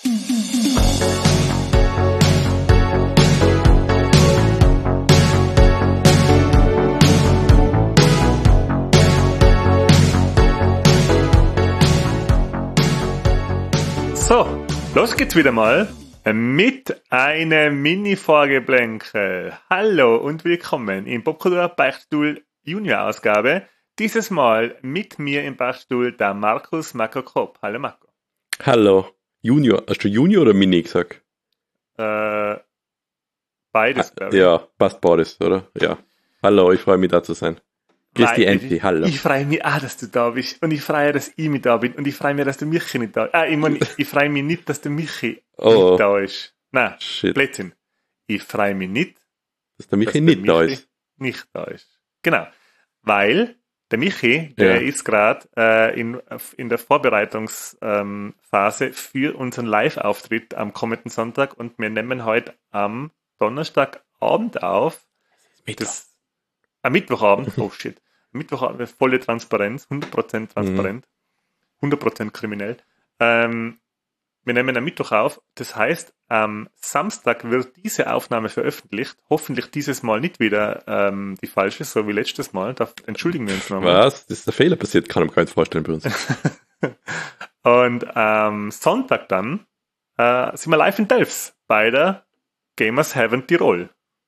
So, los geht's wieder mal mit einem Mini-Vorgeplänkel. Hallo und willkommen im Popkultur Beichtstuhl Junior Ausgabe. Dieses Mal mit mir im Beichtstuhl der Markus Marco Kopp. Hallo Marco. Hallo. Junior. Hast du Junior oder Mini gesagt? Beides, glaube ich. Ja, passt beides, oder? Ja. Hallo, ich freue mich da zu sein. Grüß die Enti, hallo. Ich freue mich auch, dass du da bist. Und ich freue mich, dass ich mit da bin. Und ich freue mich, dass der Michi nicht da ist. Ich freue mich nicht, dass der Michi nicht da ist. Nein, Blödsinn. Ich freue mich nicht, dass der Michi nicht da ist. Nicht da ist. Genau. Weil der Michi, der ist gerade in der Vorbereitungsphase für unseren Live-Auftritt am kommenden Sonntag. Und wir nehmen heute am Donnerstagabend auf. Am Mittwochabend, oh shit. Mittwochabend, volle Transparenz, 100% transparent, 100% kriminell. Wir nehmen am Mittwoch auf, das heißt, am Samstag wird diese Aufnahme veröffentlicht, hoffentlich dieses Mal nicht wieder die falsche, so wie letztes Mal, da entschuldigen wir uns nochmal. Was? Das ist ein Fehler passiert, kann ich mir gar nicht vorstellen bei uns. Und am Sonntag dann sind wir live in Delfs bei der Gamers Heaven Tirol.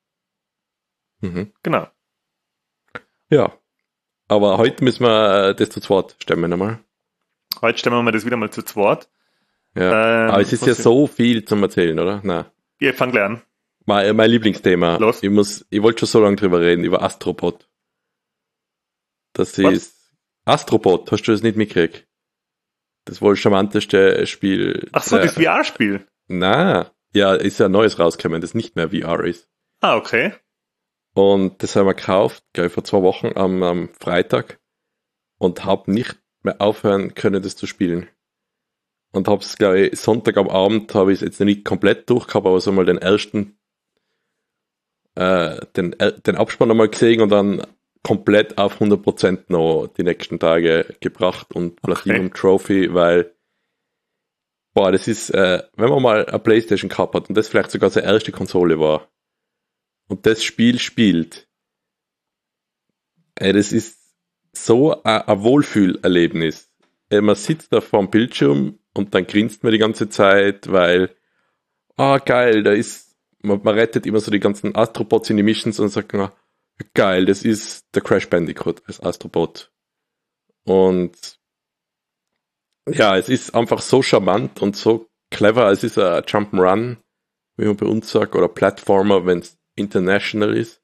Genau. Ja, aber heute müssen wir das zu zweit stemmen einmal. Heute stemmen wir das wieder mal zu zweit. Ja, aber es ist ja so viel zum Erzählen, oder? Nein. Ich fang gleich an. Mein Lieblingsthema. Los. Ich wollte schon so lange drüber reden, über Astrobot. Das ist Astrobot, hast du das nicht mitgekriegt? Das wohl charmanteste Spiel. Ach so, das VR-Spiel? Nein. Ja, ist ja ein neues rausgekommen, das nicht mehr VR ist. Ah, okay. Und das haben wir gekauft, glaube ich, vor 2 Wochen am Freitag und habe nicht mehr aufhören können, das zu spielen. Und habe es, glaube ich, Sonntag am Abend habe ich es jetzt nicht komplett durchgehabt, aber so mal den ersten, den Abspann einmal gesehen und dann komplett auf 100% noch die nächsten Tage gebracht und Platinum Trophy, weil, das ist, wenn man mal eine Playstation gehabt hat und das vielleicht sogar seine erste Konsole war, und das Spiel spielt, das ist so ein Wohlfühlerlebnis. Man sitzt da vorm Bildschirm und dann grinst man die ganze Zeit, weil, geil, da ist, man rettet immer so die ganzen Astrobots in die Missions und sagt, geil, das ist der Crash Bandicoot als Astrobot. Und ja, es ist einfach so charmant und so clever. Es ist ein Jump'n'Run, wie man bei uns sagt, oder Platformer, wenn es international ist.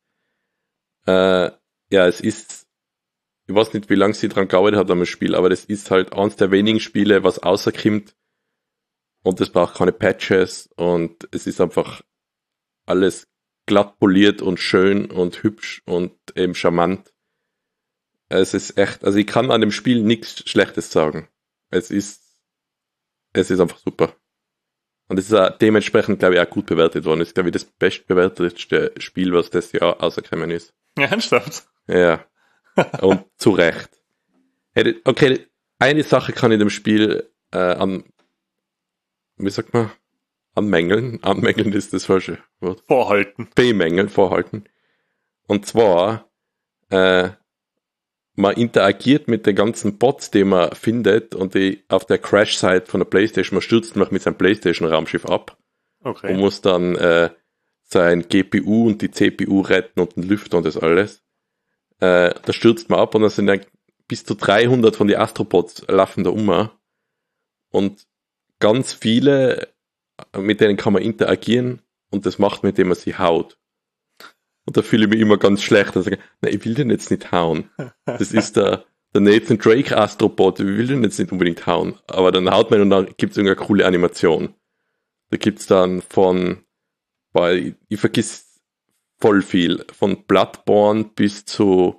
Es ist, ich weiß nicht, wie lange sie dran gearbeitet hat am Spiel, aber das ist halt eines der wenigen Spiele, was außerkommt und es braucht keine Patches und es ist einfach alles glatt poliert und schön und hübsch und eben charmant. Es ist echt, also ich kann an dem Spiel nichts Schlechtes sagen. Es ist einfach super. Und es ist auch dementsprechend, glaube ich, auch gut bewertet worden. Es ist, glaube ich, das bestbewertetste Spiel, was das Jahr rausgekommen ist. Ja, ernsthaft? Ja. Und zu Recht. Okay, eine Sache kann ich dem Spiel anmängeln. Anmängeln ist das falsche Wort. Vorhalten. Und zwar, man interagiert mit den ganzen Bots, die man findet und die auf der Crash-Site von der Playstation, man stürzt mit seinem Playstation-Raumschiff ab und muss dann sein GPU und die CPU retten und den Lüfter und das alles. Da stürzt man ab und dann sind dann bis zu 300 von den Astrobots laufen da und ganz viele, mit denen kann man interagieren und das macht, mit dem man sie haut. Und da fühle ich mich immer ganz schlecht und sage, nein, ich will den jetzt nicht hauen. Das ist der Nathan Drake Astrobot, ich will den jetzt nicht unbedingt hauen. Aber dann haut man und dann gibt es irgendeine coole Animation. Da gibt es dann weil ich vergiss voll viel, von Bloodborne bis zu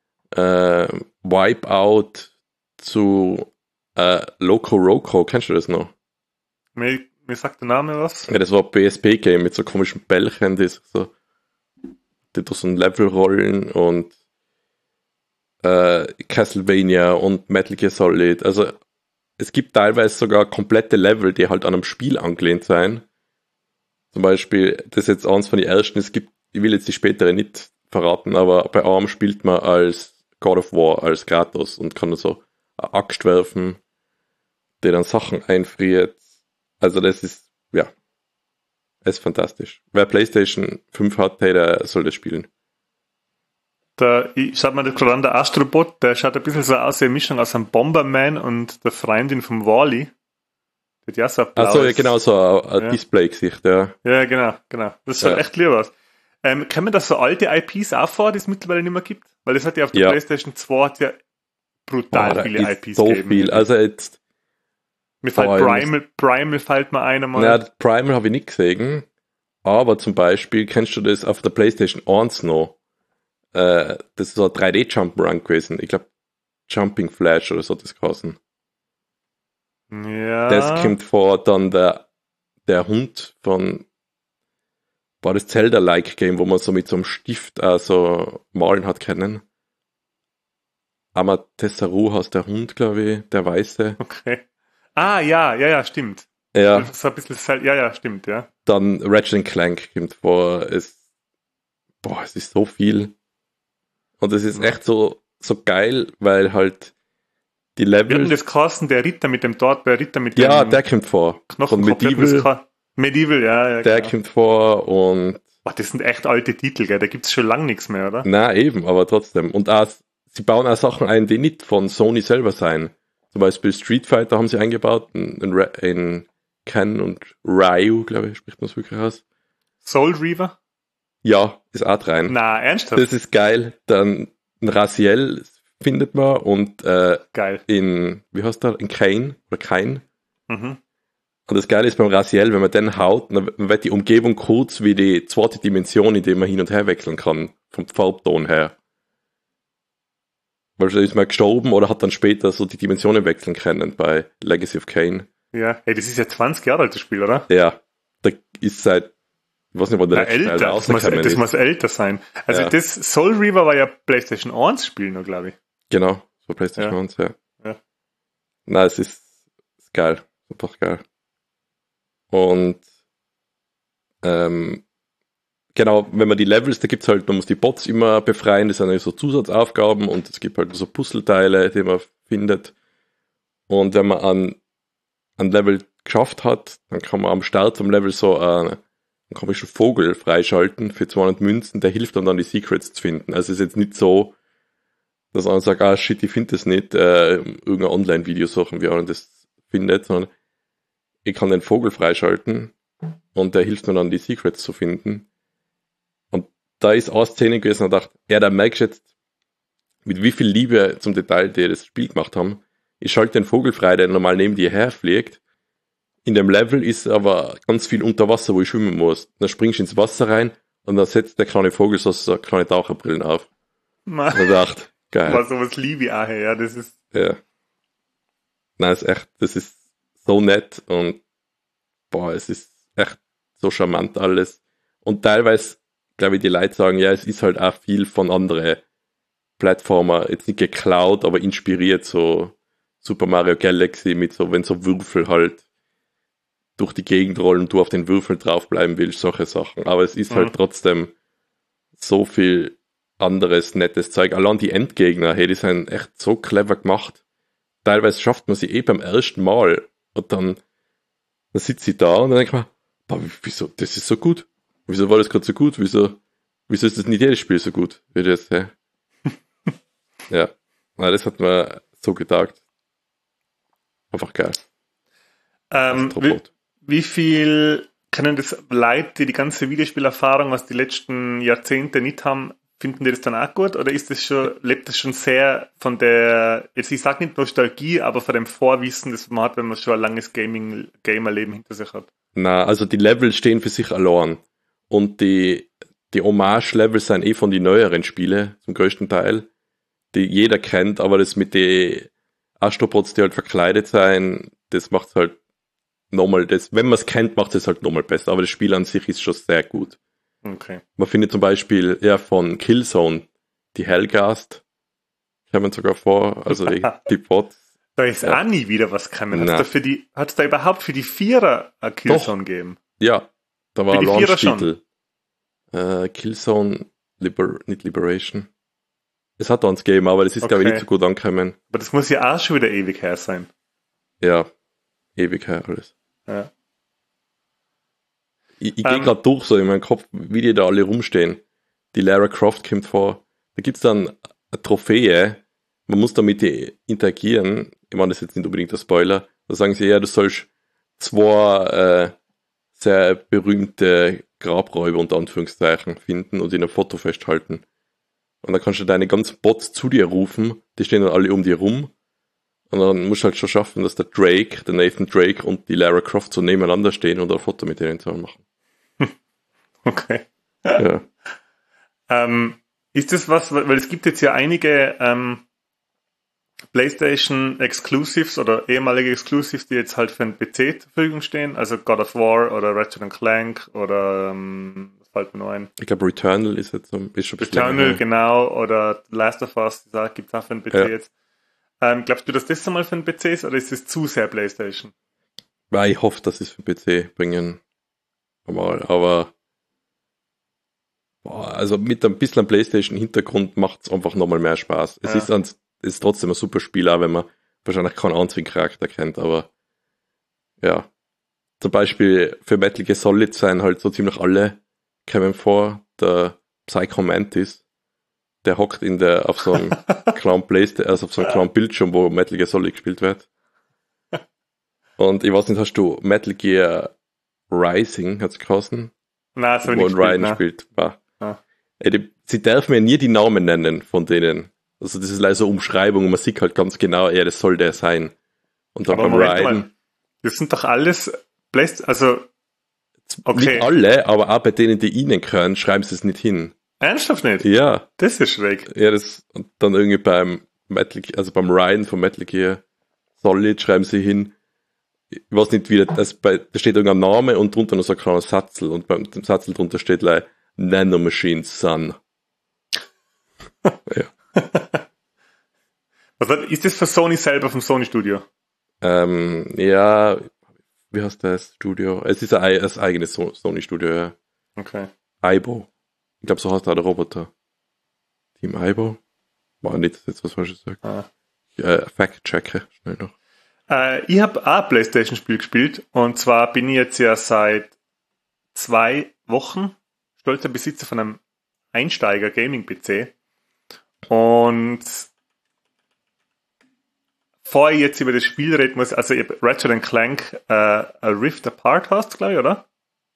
Wipeout zu Loco Roco, kennst du das noch? Mir sagt der Name was? Ja, das war ein PSP-Game mit so komischen Bällchen, die durch so ein Level rollen und Castlevania und Metal Gear Solid. Also es gibt teilweise sogar komplette Level, die halt an einem Spiel angelehnt sein. Zum Beispiel, das ist jetzt eins von den ersten, ich will jetzt die spätere nicht verraten, aber bei ARM spielt man als God of War, als Kratos und kann so eine Axt werfen, der dann Sachen einfriert. Also das ist, ja, das ist fantastisch. Wer PlayStation 5 hat, der soll das spielen. Ich schaue mir das gerade an, der Astrobot, der schaut ein bisschen so aus wie eine Mischung aus einem Bomberman und der Freundin vom Wall-E. Der hat ja so ein blaues... Achso, ja genau, so ein Display-Gesicht, ja. Ja, genau. Das schaut echt lieb aus. Kommen da so alte IPs auch vor, die es mittlerweile nicht mehr gibt? Weil das hat ja auf der PlayStation 2 hat ja brutal viele IPs so gegeben. Viel. Also jetzt... Mir fällt Primal fällt mir ein einmal. Ja, Primal habe ich nicht gesehen, aber zum Beispiel, kennst du das auf der PlayStation 1 noch? Das ist so ein 3D-Jump-Run gewesen. Ich glaube, Jumping Flash oder so hat das geheißen. Ja. Das kommt vor, dann der Hund von, war das Zelda-like-Game, wo man so mit so einem Stift so malen hat können. Amaterasu heißt der Hund, glaube ich, der Weiße. Okay. Ah, ja, stimmt. Ja. Das ist ein bisschen, ja, stimmt, ja. Dann Ratchet Clank kommt vor, es ist so viel. Und es ist echt so geil, weil halt die Level... Wir hatten das Carsten, der Ritter mit dem Ja, der kommt vor. Knochen von Medieval, ja. Der kommt vor und... Boah, das sind echt alte Titel, gell? Da gibt's schon lange nichts mehr, oder? Na eben, aber trotzdem. Und auch, sie bauen auch Sachen ein, die nicht von Sony selber sein. Zum Beispiel Street Fighter haben sie eingebaut, in Ken und Ryu, glaube ich, spricht man es wirklich aus. Soul Reaver? Ja, ist auch rein. Na, ernsthaft? Das ist geil. Dann ein Raziel findet man und geil. wie heißt der? In Kane oder Kain. Mhm. Und das Geile ist beim Raziel, wenn man den haut, dann wird die Umgebung kurz wie die zweite Dimension, in der man hin und her wechseln kann, vom Farbton her. Weil so ist man gestorben oder hat dann später so die Dimensionen wechseln können bei Legacy of Kain. Ja, hey, das ist ja 20 Jahre alt, das Spiel, oder? Ja, da ist seit, ich weiß nicht, wann der älter, das muss älter sein. Also das Soul Reaver war ja PlayStation 1 Spiel noch, glaube ich. Genau, so PlayStation 1, ja. Na, es ist geil, einfach geil. Und genau, wenn man die Levels, da gibt's halt, man muss die Bots immer befreien, das sind ja so Zusatzaufgaben und es gibt halt so Puzzleteile, die man findet. Und wenn man ein Level geschafft hat, dann kann man am Start vom Level so einen komischen Vogel freischalten für 200 Münzen, der hilft dann die Secrets zu finden. Also es ist jetzt nicht so, dass einer sagt, shit, ich finde das nicht, irgendein Online-Video suchen, wie einer das findet, sondern ich kann den Vogel freischalten und der hilft mir dann die Secrets zu finden. Und da ist eine Szene gewesen und dachte, da merkst du jetzt, mit wie viel Liebe zum Detail die das Spiel gemacht haben. Ich schalte den Vogel frei, der normal neben dir herfliegt. In dem Level ist aber ganz viel unter Wasser, wo ich schwimmen muss. Dann springst du ins Wasser rein und dann setzt der kleine Vogel so kleine Taucherbrillen auf. Man. Und dachte, geil. Aber sowas liebe ich auch, ja, das ist... Ja. Nein, das ist so nett und es ist echt so charmant alles. Und teilweise, glaube ich, die Leute sagen, ja, es ist halt auch viel von anderen Plattformer, jetzt nicht geklaut, aber inspiriert, so Super Mario Galaxy mit so, wenn so Würfel halt durch die Gegend rollen und du auf den Würfel draufbleiben willst, solche Sachen. Aber es ist halt trotzdem so viel anderes nettes Zeug. Allein die Endgegner, hey, die sind echt so clever gemacht. Teilweise schafft man sie beim ersten Mal und dann sitzt sie da und dann denkt man, wieso, das ist so gut? Wieso war das gerade so gut? Wieso ist das nicht jedes Spiel so gut wie das? Hey? Ja, das hat mir so getaugt. Einfach geil. Wie viel können das Leute, die ganze Videospielerfahrung aus den letzten Jahrzehnten nicht haben, finden die das dann auch gut? Oder lebt das schon sehr von der, jetzt ich sag nicht Nostalgie, aber von dem Vorwissen, das man hat, wenn man schon ein langes Gamerleben hinter sich hat? Na, also die Level stehen für sich allein. Und die Hommage-Level sind von den neueren Spielen, zum größten Teil, die jeder kennt, aber das mit den Astrobots, die halt verkleidet sein, das macht halt nochmal, wenn man es kennt, macht es halt nochmal besser, aber das Spiel an sich ist schon sehr gut. Okay. Man findet zum Beispiel von Killzone die Hellgast, kommen sogar vor, also die Bots. Da ist auch nie wieder was gekommen. Hat es da überhaupt für die Vierer eine Killzone gegeben? Ja, da war ein Launch-Titel. Killzone, nicht Liberation. Es hat uns gegeben, aber das ist, glaube ich, nicht so gut angekommen. Aber das muss ja auch schon wieder ewig her sein. Ja, ewig her alles. Ja. Ich gehe gerade durch so in meinem Kopf, wie die da alle rumstehen. Die Lara Croft kommt vor. Da gibt's dann eine Trophäe. Man muss damit interagieren. Ich meine, das ist jetzt nicht unbedingt der Spoiler. Da sagen sie, ja, du sollst 2 sehr berühmte Grabräuber unter Anführungszeichen finden und in einem Foto festhalten. Und dann kannst du deine ganzen Bots zu dir rufen. Die stehen dann alle um dir rum. Und dann musst du halt schon schaffen, dass der Nathan Drake und die Lara Croft so nebeneinander stehen und ein Foto mit denen zusammen machen. Okay. Ja. Ist das was, weil es gibt jetzt ja einige PlayStation Exclusives oder ehemalige Exclusives, die jetzt halt für den PC zur Verfügung stehen, also God of War oder Ratchet & Clank oder was fällt mir noch ein? Ich glaube Returnal ist jetzt schon Returnal, genau, oder Last of Us, gibt es auch für den PC jetzt. Glaubst du, dass das einmal für den PC ist oder ist es zu sehr PlayStation? Ja, ich hoffe, dass sie es für den PC bringen. Aber also mit ein bisschen PlayStation-Hintergrund macht es einfach nochmal mehr Spaß. Es ist trotzdem ein super Spiel, auch wenn man wahrscheinlich keinen einzigen Charakter kennt, aber ja. Zum Beispiel für Metal Gear Solid sein halt so ziemlich alle kommen vor. Der Psycho Mantis, der hockt auf so einem kleinen PlayStation, also auf so einem kleinen Bildschirm, wo Metal Gear Solid gespielt wird. Und ich weiß nicht, hast du Metal Gear Rising, hat's geheißen? Nein, das habe ich nicht gespielt. Ryan spielt. Sie dürfen mir nie die Namen nennen von denen. Also das ist leider so Umschreibung und man sieht halt ganz genau, das soll der sein. Und dann beim Ryan. Das sind doch alles also okay. Nicht alle, aber auch bei denen, die ihnen gehören, schreiben sie es nicht hin. Ernsthaft nicht? Ja. Das ist schräg. Ja, und dann irgendwie beim beim Ryan von Metal Gear Solid schreiben sie hin. Ich weiß nicht, wie da steht irgendein Name und drunter noch so ein kleiner Satzel und beim Satzel drunter steht Nanomachine Son. Ja. Ist das für Sony selber vom Sony Studio? Ja, wie heißt das Studio? Es ist ein eigenes Sony Studio, ja. Okay. Aibo. Ich glaube, so heißt da der Roboter. Team Aibo. War nicht, das jetzt was Falsches sagt. Fact-checke, schnell noch. Ich habe auch ein PlayStation-Spiel gespielt und zwar bin ich jetzt ja seit 2 Wochen stolzer Besitzer von einem Einsteiger-Gaming-PC und bevor ich jetzt über das Spiel reden muss, also ich habe Ratchet & Clank A Rift Apart heißt, glaube ich, oder?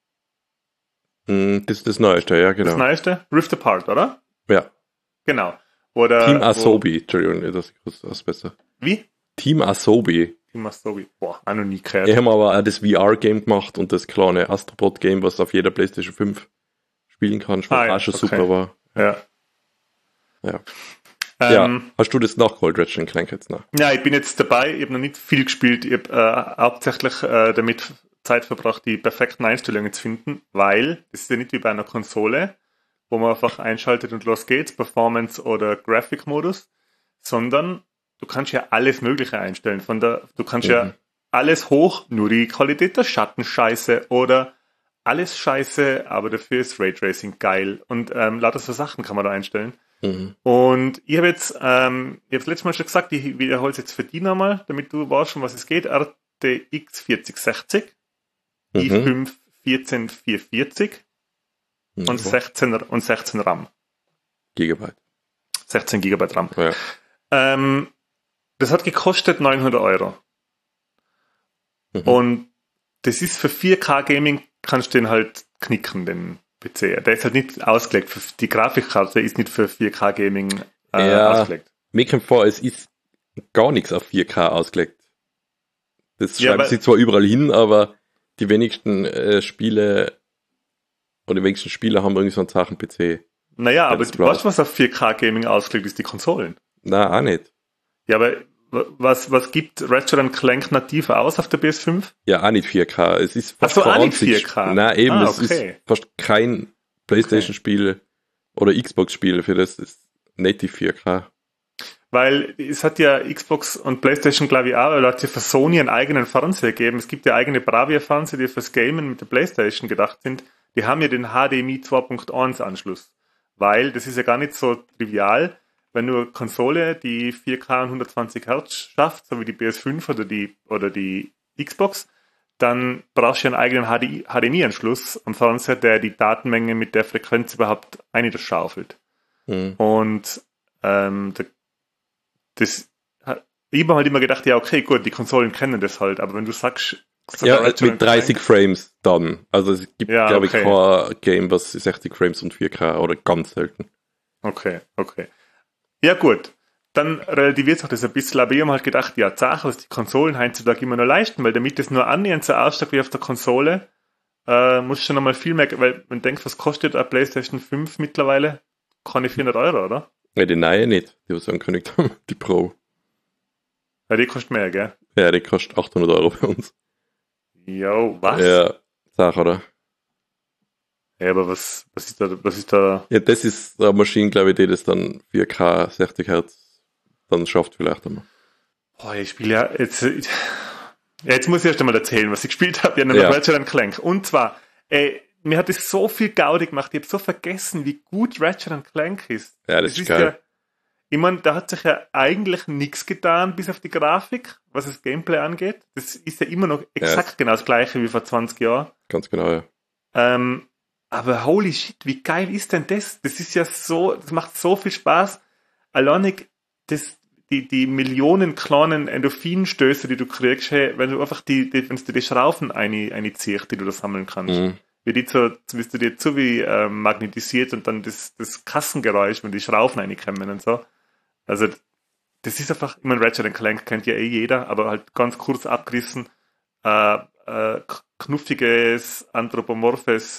Das ist das Neueste, ja, genau. Das Neueste? Rift Apart, oder? Ja. Genau. Team Asobi, Entschuldigung, das ist besser. Wie? Team Asobi. Boah, auch noch nie gehört. Die haben aber auch das VR-Game gemacht und das kleine Astrobot-Game, was auf jeder PlayStation 5 spielen kann, was auch schon super war. Ja. Ja. Hast du das nachgeholt, Ratchet & Clank jetzt noch? Ja, ich bin jetzt dabei, ich habe noch nicht viel gespielt, ich habe hauptsächlich damit Zeit verbracht, die perfekten Einstellungen zu finden, weil das ist ja nicht wie bei einer Konsole, wo man einfach einschaltet und los geht's, Performance oder Graphic-Modus, sondern du kannst ja alles Mögliche einstellen. Du kannst ja alles hoch, nur die Qualität der Schatten scheiße oder alles scheiße, aber dafür ist Raytracing geil. Und lauter so Sachen kann man da einstellen. Mhm. Und ich habe jetzt, ich habe es letztes Mal schon gesagt, ich wiederhole es jetzt für die nochmal, damit du weißt, um was es geht. RTX 4060, i5 14440 und 16 RAM. Gigabyte. 16 Gigabyte RAM. Ja. Das hat gekostet 900 €. Und das ist für 4K Gaming, kannst du den halt knicken, den PC. Der ist halt nicht ausgelegt. Die Grafikkarte ist nicht für 4K Gaming ausgelegt. Mir kommt vor, es ist gar nichts auf 4K ausgelegt. Das schreiben sie zwar überall hin, aber die wenigsten Spiele oder die wenigsten Spieler haben irgendwie so einen Sachen PC. Naja, aber du weißt, was auf 4K Gaming ausgelegt ist? Die Konsolen. Na, auch nicht. Ja, aber was gibt Ratchet & Clank nativ aus auf der PS5? Ja, auch nicht 4K. Es ist fast auch nicht 4K? Nein, eben, es ist fast kein PlayStation-Spiel oder Xbox-Spiel für das ist native 4K. Weil es hat ja Xbox und PlayStation, glaube ich, auch, oder hat ja für Sony einen eigenen Fernseher gegeben. Es gibt ja eigene Bravia-Fernseher, die fürs Gamen mit der PlayStation gedacht sind. Die haben ja den HDMI 2.1 Anschluss. Weil, das ist ja gar nicht so trivial, wenn du eine Konsole, die 4K und 120 Hertz schafft, so wie die PS5 oder die Xbox, dann brauchst du ja einen eigenen HDMI-Anschluss am Fernseher, der die Datenmenge mit der Frequenz überhaupt schaufelt. Und ich habe halt immer gedacht, ja, okay, gut, die Konsolen kennen das halt, aber wenn du sagst... Ja, mit 30 Frames dann. Also es gibt, glaube ich, kein Game, was 60 Frames und 4K oder ganz selten. Okay. Ja, gut. Dann relativiert sich das ein bisschen, aber ich habe halt gedacht, ja, Sache, was die Konsolen heutzutage immer noch leisten, weil damit das nur annähernd so ausschaut wie auf der Konsole, muss schon nochmal viel mehr, weil man denkt, was kostet eine PlayStation 5 mittlerweile? Keine 400 Euro, oder? Ja, die neue nicht, die was angekündigt haben, die Pro. Ja, die kostet mehr, gell? Ja, die kostet 800 Euro bei uns. Jo, was? Ja, Sache, oder? Ja, aber was ist da? Ja, das ist eine Maschine, glaube ich, die das dann 4K 60 Hertz dann schafft vielleicht einmal. Boah, ich spiele ja jetzt muss ich erst einmal erzählen, was ich gespielt habe. Ja, Ratchet & Clank. Und zwar, mir hat es so viel Gaudi gemacht. Ich habe so vergessen, wie gut Ratchet & Clank ist. Ja, das ist geil. Ja, ich meine, da hat sich ja eigentlich nichts getan, bis auf die Grafik, was das Gameplay angeht. Das ist ja immer noch exakt genau das gleiche wie vor 20 Jahren. Ganz genau, ja. Aber holy shit, wie geil ist denn das? Das ist ja so, das macht so viel Spaß. Alleinig die Millionen kleinen Endorphinstöße, die du kriegst, hey, wenn du einfach wenn du die Schrauben einziehst, die du da sammeln kannst. Wie die bist du dir wie magnetisiert und dann das Kassengeräusch, wenn die Schrauben reinkommen und so. Also, das ist einfach, ich meine, Ratchet & Clank kennt ja jeder, aber halt ganz kurz abgerissen, knuffiges, anthropomorphes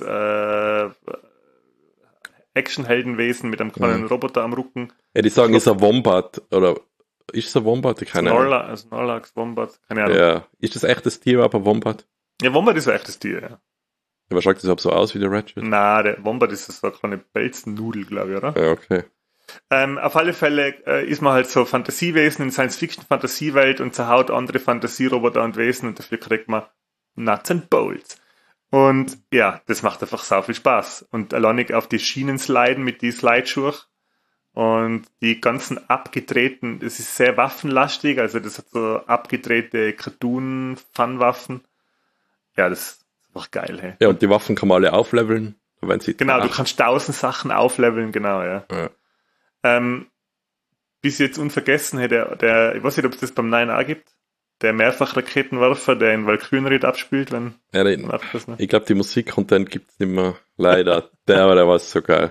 Actionheldenwesen mit einem kleinen Roboter am Rücken. Ja, die sagen, ist ein Wombat, oder ist es ein Wombat? Keine Ahnung. Snorlax, Wombat, keine Ahnung. Ja, ist das echtes Tier, aber Wombat? Ja, Wombat ist ein echtes Tier, ja. Aber schaut das überhaupt so aus wie der Ratchet? Na, der Wombat ist so eine kleine Pelznudel, glaube ich, oder? Ja, okay. Auf alle Fälle ist man halt so Fantasiewesen in Science-Fiction-Fantasiewelt und zerhaut andere Fantasieroboter und Wesen und dafür kriegt man Nuts and Bolts. Und ja, das macht einfach sau viel Spaß. Und alleinig auf die Schienen sliden mit die Slideschuhe und die ganzen abgedrehten, das ist sehr waffenlastig, also das hat so abgedrehte Cartoon-Fun-Waffen. Ja, das ist einfach geil, hey. Ja, und die Waffen kann man alle aufleveln. Wenn sie genau, du kannst 1000 Sachen aufleveln, genau, ja. Bis jetzt unvergessen, hey, der, ich weiß nicht, ob es das beim 9a gibt, der Mehrfachraketenwerfer, der in Valkyrie abspielt, wenn ich glaube, die Musikcontent gibt es nicht mehr, leider. Der war so geil.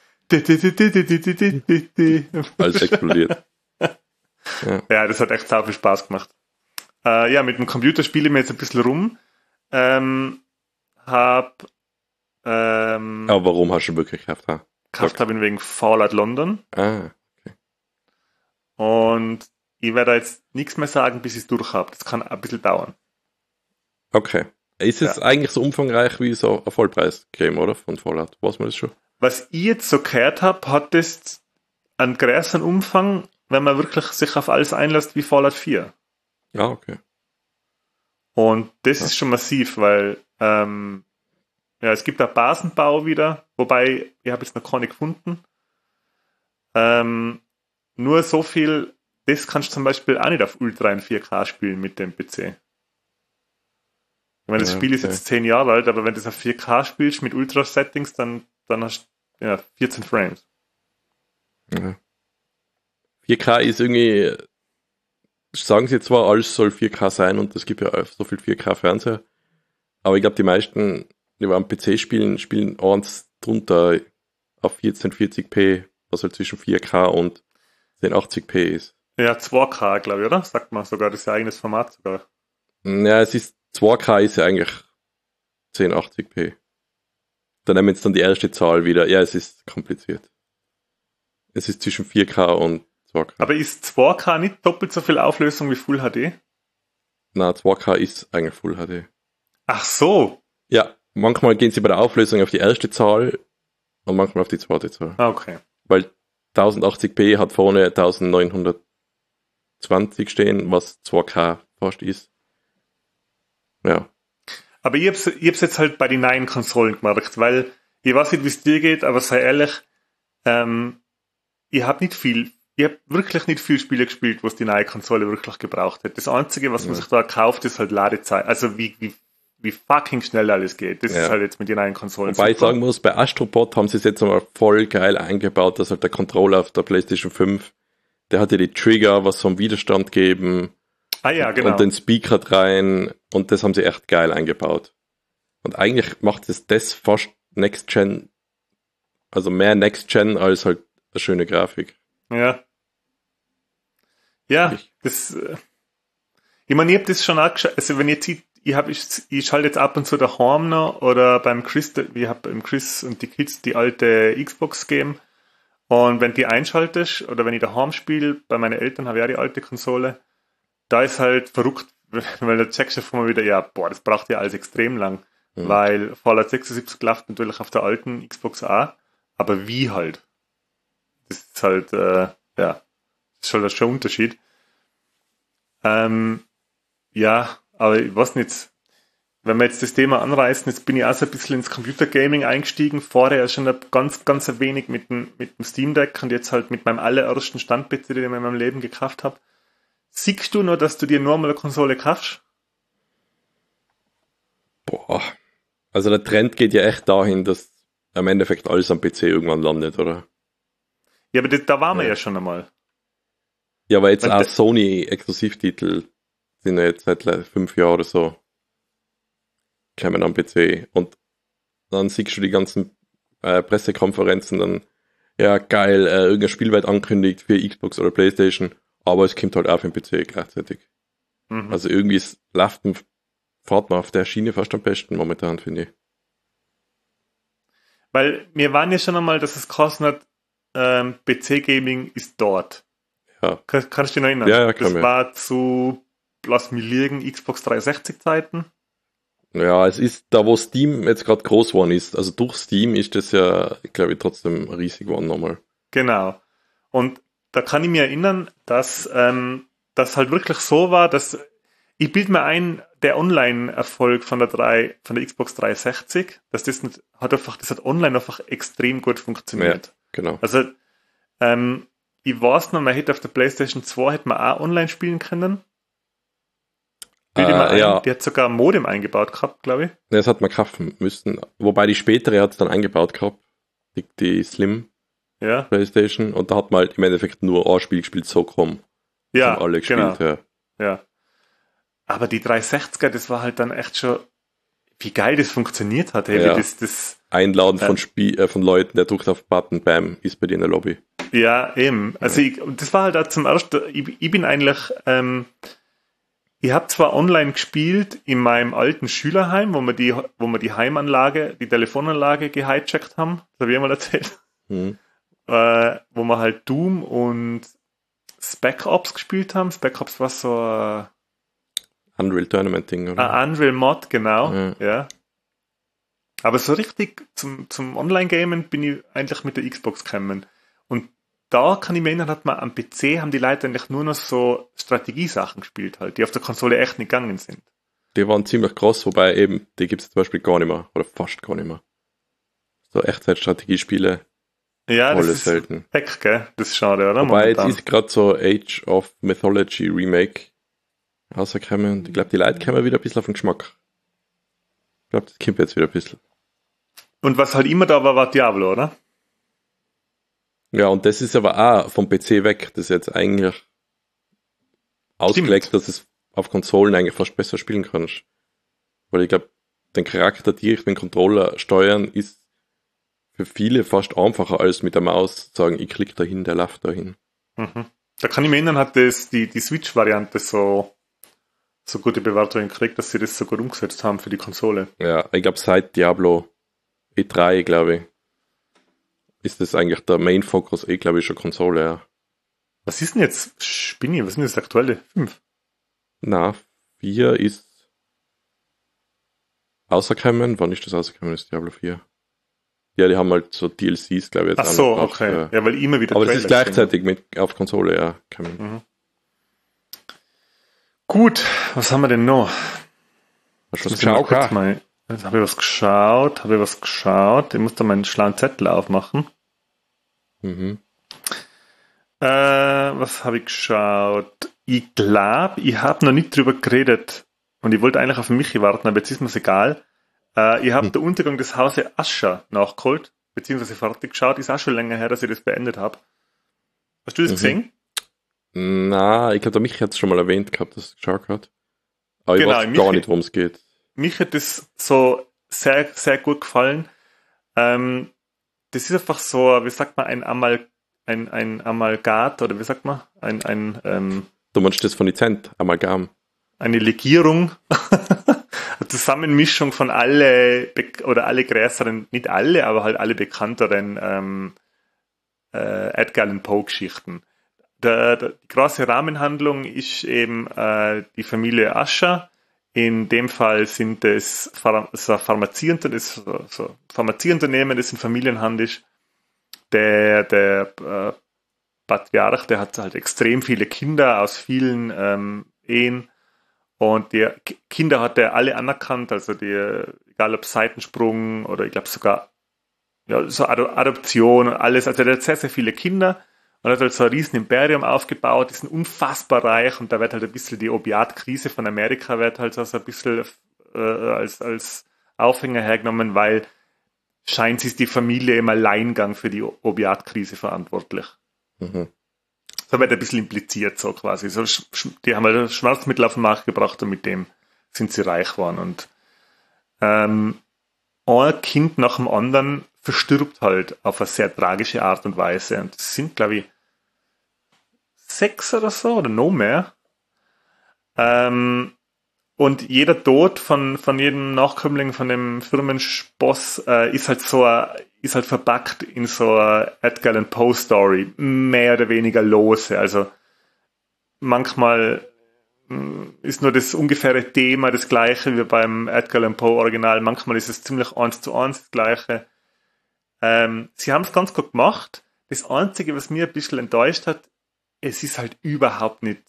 Alles explodiert. Ja, das hat echt sau viel Spaß gemacht. Ja, mit dem Computer spiele ich mir jetzt ein bisschen rum. Aber warum hast du wirklich gekauft? Gekauft habe ich wegen Fallout London. Okay. Und ich werde jetzt nichts mehr sagen, bis ich es durch habe. Das kann ein bisschen dauern. Okay. Ist es eigentlich so umfangreich wie so ein Vollpreis-Game, oder? Von Fallout? Weiß man das schon? Was ich jetzt so gehört habe, hat das einen größeren Umfang, wenn man wirklich sich auf alles einlässt wie Fallout 4. Ja, okay. Und das ist schon massiv, weil es gibt auch Basenbau wieder, wobei ich habe jetzt noch keine gefunden. Nur so viel, das kannst du zum Beispiel auch nicht auf Ultra in 4K spielen mit dem PC. Ich meine, das Spiel ist jetzt 10 Jahre alt, aber wenn du das auf 4K spielst mit Ultra-Settings, dann hast du 14 Frames. Ja. 4K ist irgendwie, sagen sie zwar, alles soll 4K sein und es gibt ja so viel 4K-Fernseher, aber ich glaube, die meisten, die am PC spielen eins drunter auf 1440p, was halt zwischen 4K und 1080p ist. Ja, 2K, glaube ich, oder? Sagt man sogar, das ist ja eigenes Format sogar. Ja, 2K ist ja eigentlich 1080p. Dann nehmen wir jetzt dann die erste Zahl wieder. Ja, es ist kompliziert. Es ist zwischen 4K und 2K. Aber ist 2K nicht doppelt so viel Auflösung wie Full HD? Na, 2K ist eigentlich Full HD. Ach so. Ja, manchmal gehen sie bei der Auflösung auf die erste Zahl und manchmal auf die zweite Zahl. Okay. Weil 1080p hat vorne 1900 720 stehen, was 2K fast ist. Ja. Aber ich hab's jetzt halt bei den neuen Konsolen gemerkt, weil ich weiß nicht, wie es dir geht, aber sei ehrlich, ich habe wirklich nicht viel Spiele gespielt, was die neue Konsole wirklich gebraucht hat. Das Einzige, was man sich da kauft, ist halt Ladezeit. Also wie fucking schnell alles geht. Das ist halt jetzt mit den neuen Konsolen. Wobei ich sagen muss, bei Astrobot haben sie es jetzt einmal voll geil eingebaut, dass halt der Controller auf der PlayStation 5, der hat ja die Trigger, was so einen Widerstand geben. Ah ja, genau. Und den Speaker rein, und das haben sie echt geil eingebaut. Und eigentlich macht es das fast Next Gen, also mehr Next Gen als halt eine schöne Grafik. Ja. Ja, ich meine, ich habe das schon angeschaut, also wenn ihr sieht, ich schalte jetzt ab und zu daheim noch oder beim Chris, ich habe beim Chris und die Kids die alte Xbox Game, und wenn die einschaltest oder wenn ich daheim spiele, bei meinen Eltern habe ich auch die alte Konsole, da ist halt verrückt, weil da checkst du mal wieder, ja, boah, das braucht ja alles extrem lang, weil Fallout 76 läuft natürlich auf der alten Xbox auch, aber wie halt? Das ist halt, das ist halt schon ein Unterschied. Ja, aber ich weiß nicht, wenn wir jetzt das Thema anreißen, jetzt bin ich auch so ein bisschen ins Computergaming eingestiegen, vorher schon ganz, ganz ein wenig mit dem Steam Deck und jetzt halt mit meinem allerersten Stand-PC, den ich in meinem Leben gekauft habe. Siehst du nur, dass du dir nur mal eine Konsole kaufst? Boah. Also der Trend geht ja echt dahin, dass im Endeffekt alles am PC irgendwann landet, oder? Ja, aber da waren wir ja schon einmal. Ja, aber jetzt auch Sony-Exklusivtitel sind ja jetzt seit 5 Jahren oder so kommen am PC. Und dann siehst du die ganzen Pressekonferenzen, dann, ja geil, irgendein Spiel wird ankündigt für Xbox oder Playstation, aber es kommt halt auch für den PC gleichzeitig. Mhm. Also irgendwie fährt man auf der Schiene fast am besten momentan, finde ich. Weil wir waren ja schon einmal, dass es gekostet hat, PC-Gaming ist dort. Ja. Kannst du dich noch erinnern? Ja, klar. Das war zu, lass mich liegen, Xbox 360 Zeiten. Ja, es ist da, wo Steam jetzt gerade groß geworden ist. Also durch Steam ist das ja, glaube ich, trotzdem riesig geworden nochmal. Genau. Und da kann ich mir erinnern, dass das halt wirklich so war, dass ich bilde mir ein, der Online-Erfolg von der Xbox 360, das hat online einfach extrem gut funktioniert. Ja, genau. Also ich weiß noch, man hätte auf der PlayStation 2 hätte man auch online spielen können. Ja. Die hat sogar ein Modem eingebaut gehabt, glaube ich. Das hat man kaufen müssen. Wobei die spätere hat es dann eingebaut gehabt. Die Slim PlayStation. Und da hat man halt im Endeffekt nur ein Spiel gespielt, SOCOM. Ja, haben alle gespielt, genau. Ja. Aber die 360er, das war halt dann echt schon, wie geil das funktioniert hat. Hey, das Einladen von Leuten, der drückt auf Button, bam, ist bei dir in der Lobby. Ja, eben. Also das war halt auch zum ersten, ich bin eigentlich, ich habe zwar online gespielt in meinem alten Schülerheim, wo wir die Heimanlage, die Telefonanlage gehijackt haben, das habe ich mal erzählt, wo wir halt Doom und Spec Ops gespielt haben. Spec Ops war so ein Unreal Tournament Ding, oder? Ein Unreal Mod, genau, ja. Aber so richtig zum Online-Gamen bin ich eigentlich mit der Xbox gekommen. Und da kann ich mir erinnern, am PC haben die Leute eigentlich nur noch so Strategiesachen gespielt halt, die auf der Konsole echt nicht gegangen sind. Die waren ziemlich groß, wobei eben, die gibt es zum Beispiel gar nicht mehr, oder fast gar nicht mehr. So Echtzeit-Strategiespiele. Ja, das ist selten. Weg, gell? Das ist schade, oder? Wobei momentan. Jetzt ist gerade so Age of Mythology Remake rausgekommen und ich glaube, die Leute kommen wieder ein bisschen auf den Geschmack. Ich glaube, das kommt jetzt wieder ein bisschen. Und was halt immer da war Diablo, oder? Ja, und das ist aber auch vom PC weg. Das ist jetzt eigentlich ausgelegt, dass es auf Konsolen eigentlich fast besser spielen kannst. Weil ich glaube, den Charakter direkt mit dem Controller steuern ist für viele fast einfacher als mit der Maus sagen, ich klicke dahin, der läuft dahin. Mhm. Da kann ich mir erinnern, hat das die Switch-Variante so gute Bewertungen gekriegt, dass sie das so gut umgesetzt haben für die Konsole. Ja, ich glaube seit Diablo E3, glaube ich, ist das eigentlich der Main-Focus, glaube ich, schon Konsole, ja. Was ist denn jetzt Spinni? Was ist denn das aktuelle? 5? Na, 4 ist rausgekommen. Wann ist das rausgekommen, das Diablo 4? Ja, die haben halt so DLCs, glaube ich, jetzt. Ach so, okay. Ja, weil immer wieder. Aber das ist gleichzeitig mit auf Konsole, ja. Gut, was haben wir denn noch? Hast du was geschaut? Habe ich was geschaut? Ich muss da meinen schlauen Zettel aufmachen. Was habe ich geschaut? Ich glaube, ich habe noch nicht drüber geredet und ich wollte eigentlich auf Michi warten, aber jetzt ist mir's egal. Ich habe den Untergang des Hauses Usher nachgeholt, beziehungsweise fertig geschaut. Ist auch schon länger her, dass ich das beendet habe. Hast du das gesehen? Na, ich glaube, der Michi hat es schon mal erwähnt gehabt, dass es geschaut hat. Aber ich weiß gar nicht, worum es geht. Mich hat das so sehr, sehr gut gefallen. Das ist einfach so, wie sagt man, ein Amalgat, oder wie sagt man? Du meinst das von Lizent, Amalgam? Eine Legierung, eine Zusammenmischung von alle größeren, nicht alle, aber halt alle bekannteren Edgar Allan Poe Geschichten. Die große Rahmenhandlung ist eben die Familie Usher. In dem Fall sind es Pharmazieunternehmen, das in Familienhand ist. Der Patriarch, der hat halt extrem viele Kinder aus vielen Ehen. Und die Kinder hat er alle anerkannt, also egal ob Seitensprung oder ich glaube sogar so Adoption und alles. Also der hat sehr, sehr viele Kinder und hat halt so ein riesen Imperium aufgebaut, die sind unfassbar reich und da wird halt ein bisschen die Opiatkrise von Amerika wird halt so ein bisschen als Aufhänger hergenommen, weil scheint sich die Familie im Alleingang für die Opiatkrise verantwortlich. So wird ein bisschen impliziert, so quasi. So, die haben halt Schwarzmittel auf den Markt gebracht und mit dem sind sie reich geworden. Und ein Kind nach dem anderen verstirbt halt auf eine sehr tragische Art und Weise. Und es sind, glaube ich, 6 oder so, oder noch mehr. Und jeder Tod von jedem Nachkömmling von dem Firmenboss ist halt verpackt in so eine Edgar Allan Poe Story, mehr oder weniger lose. Also manchmal ist nur das ungefähre Thema das gleiche wie beim Edgar Allan Poe Original. Manchmal ist es ziemlich 1:1 das gleiche. Sie haben es ganz gut gemacht. Das Einzige, was mir ein bisschen enttäuscht hat, es ist halt überhaupt nicht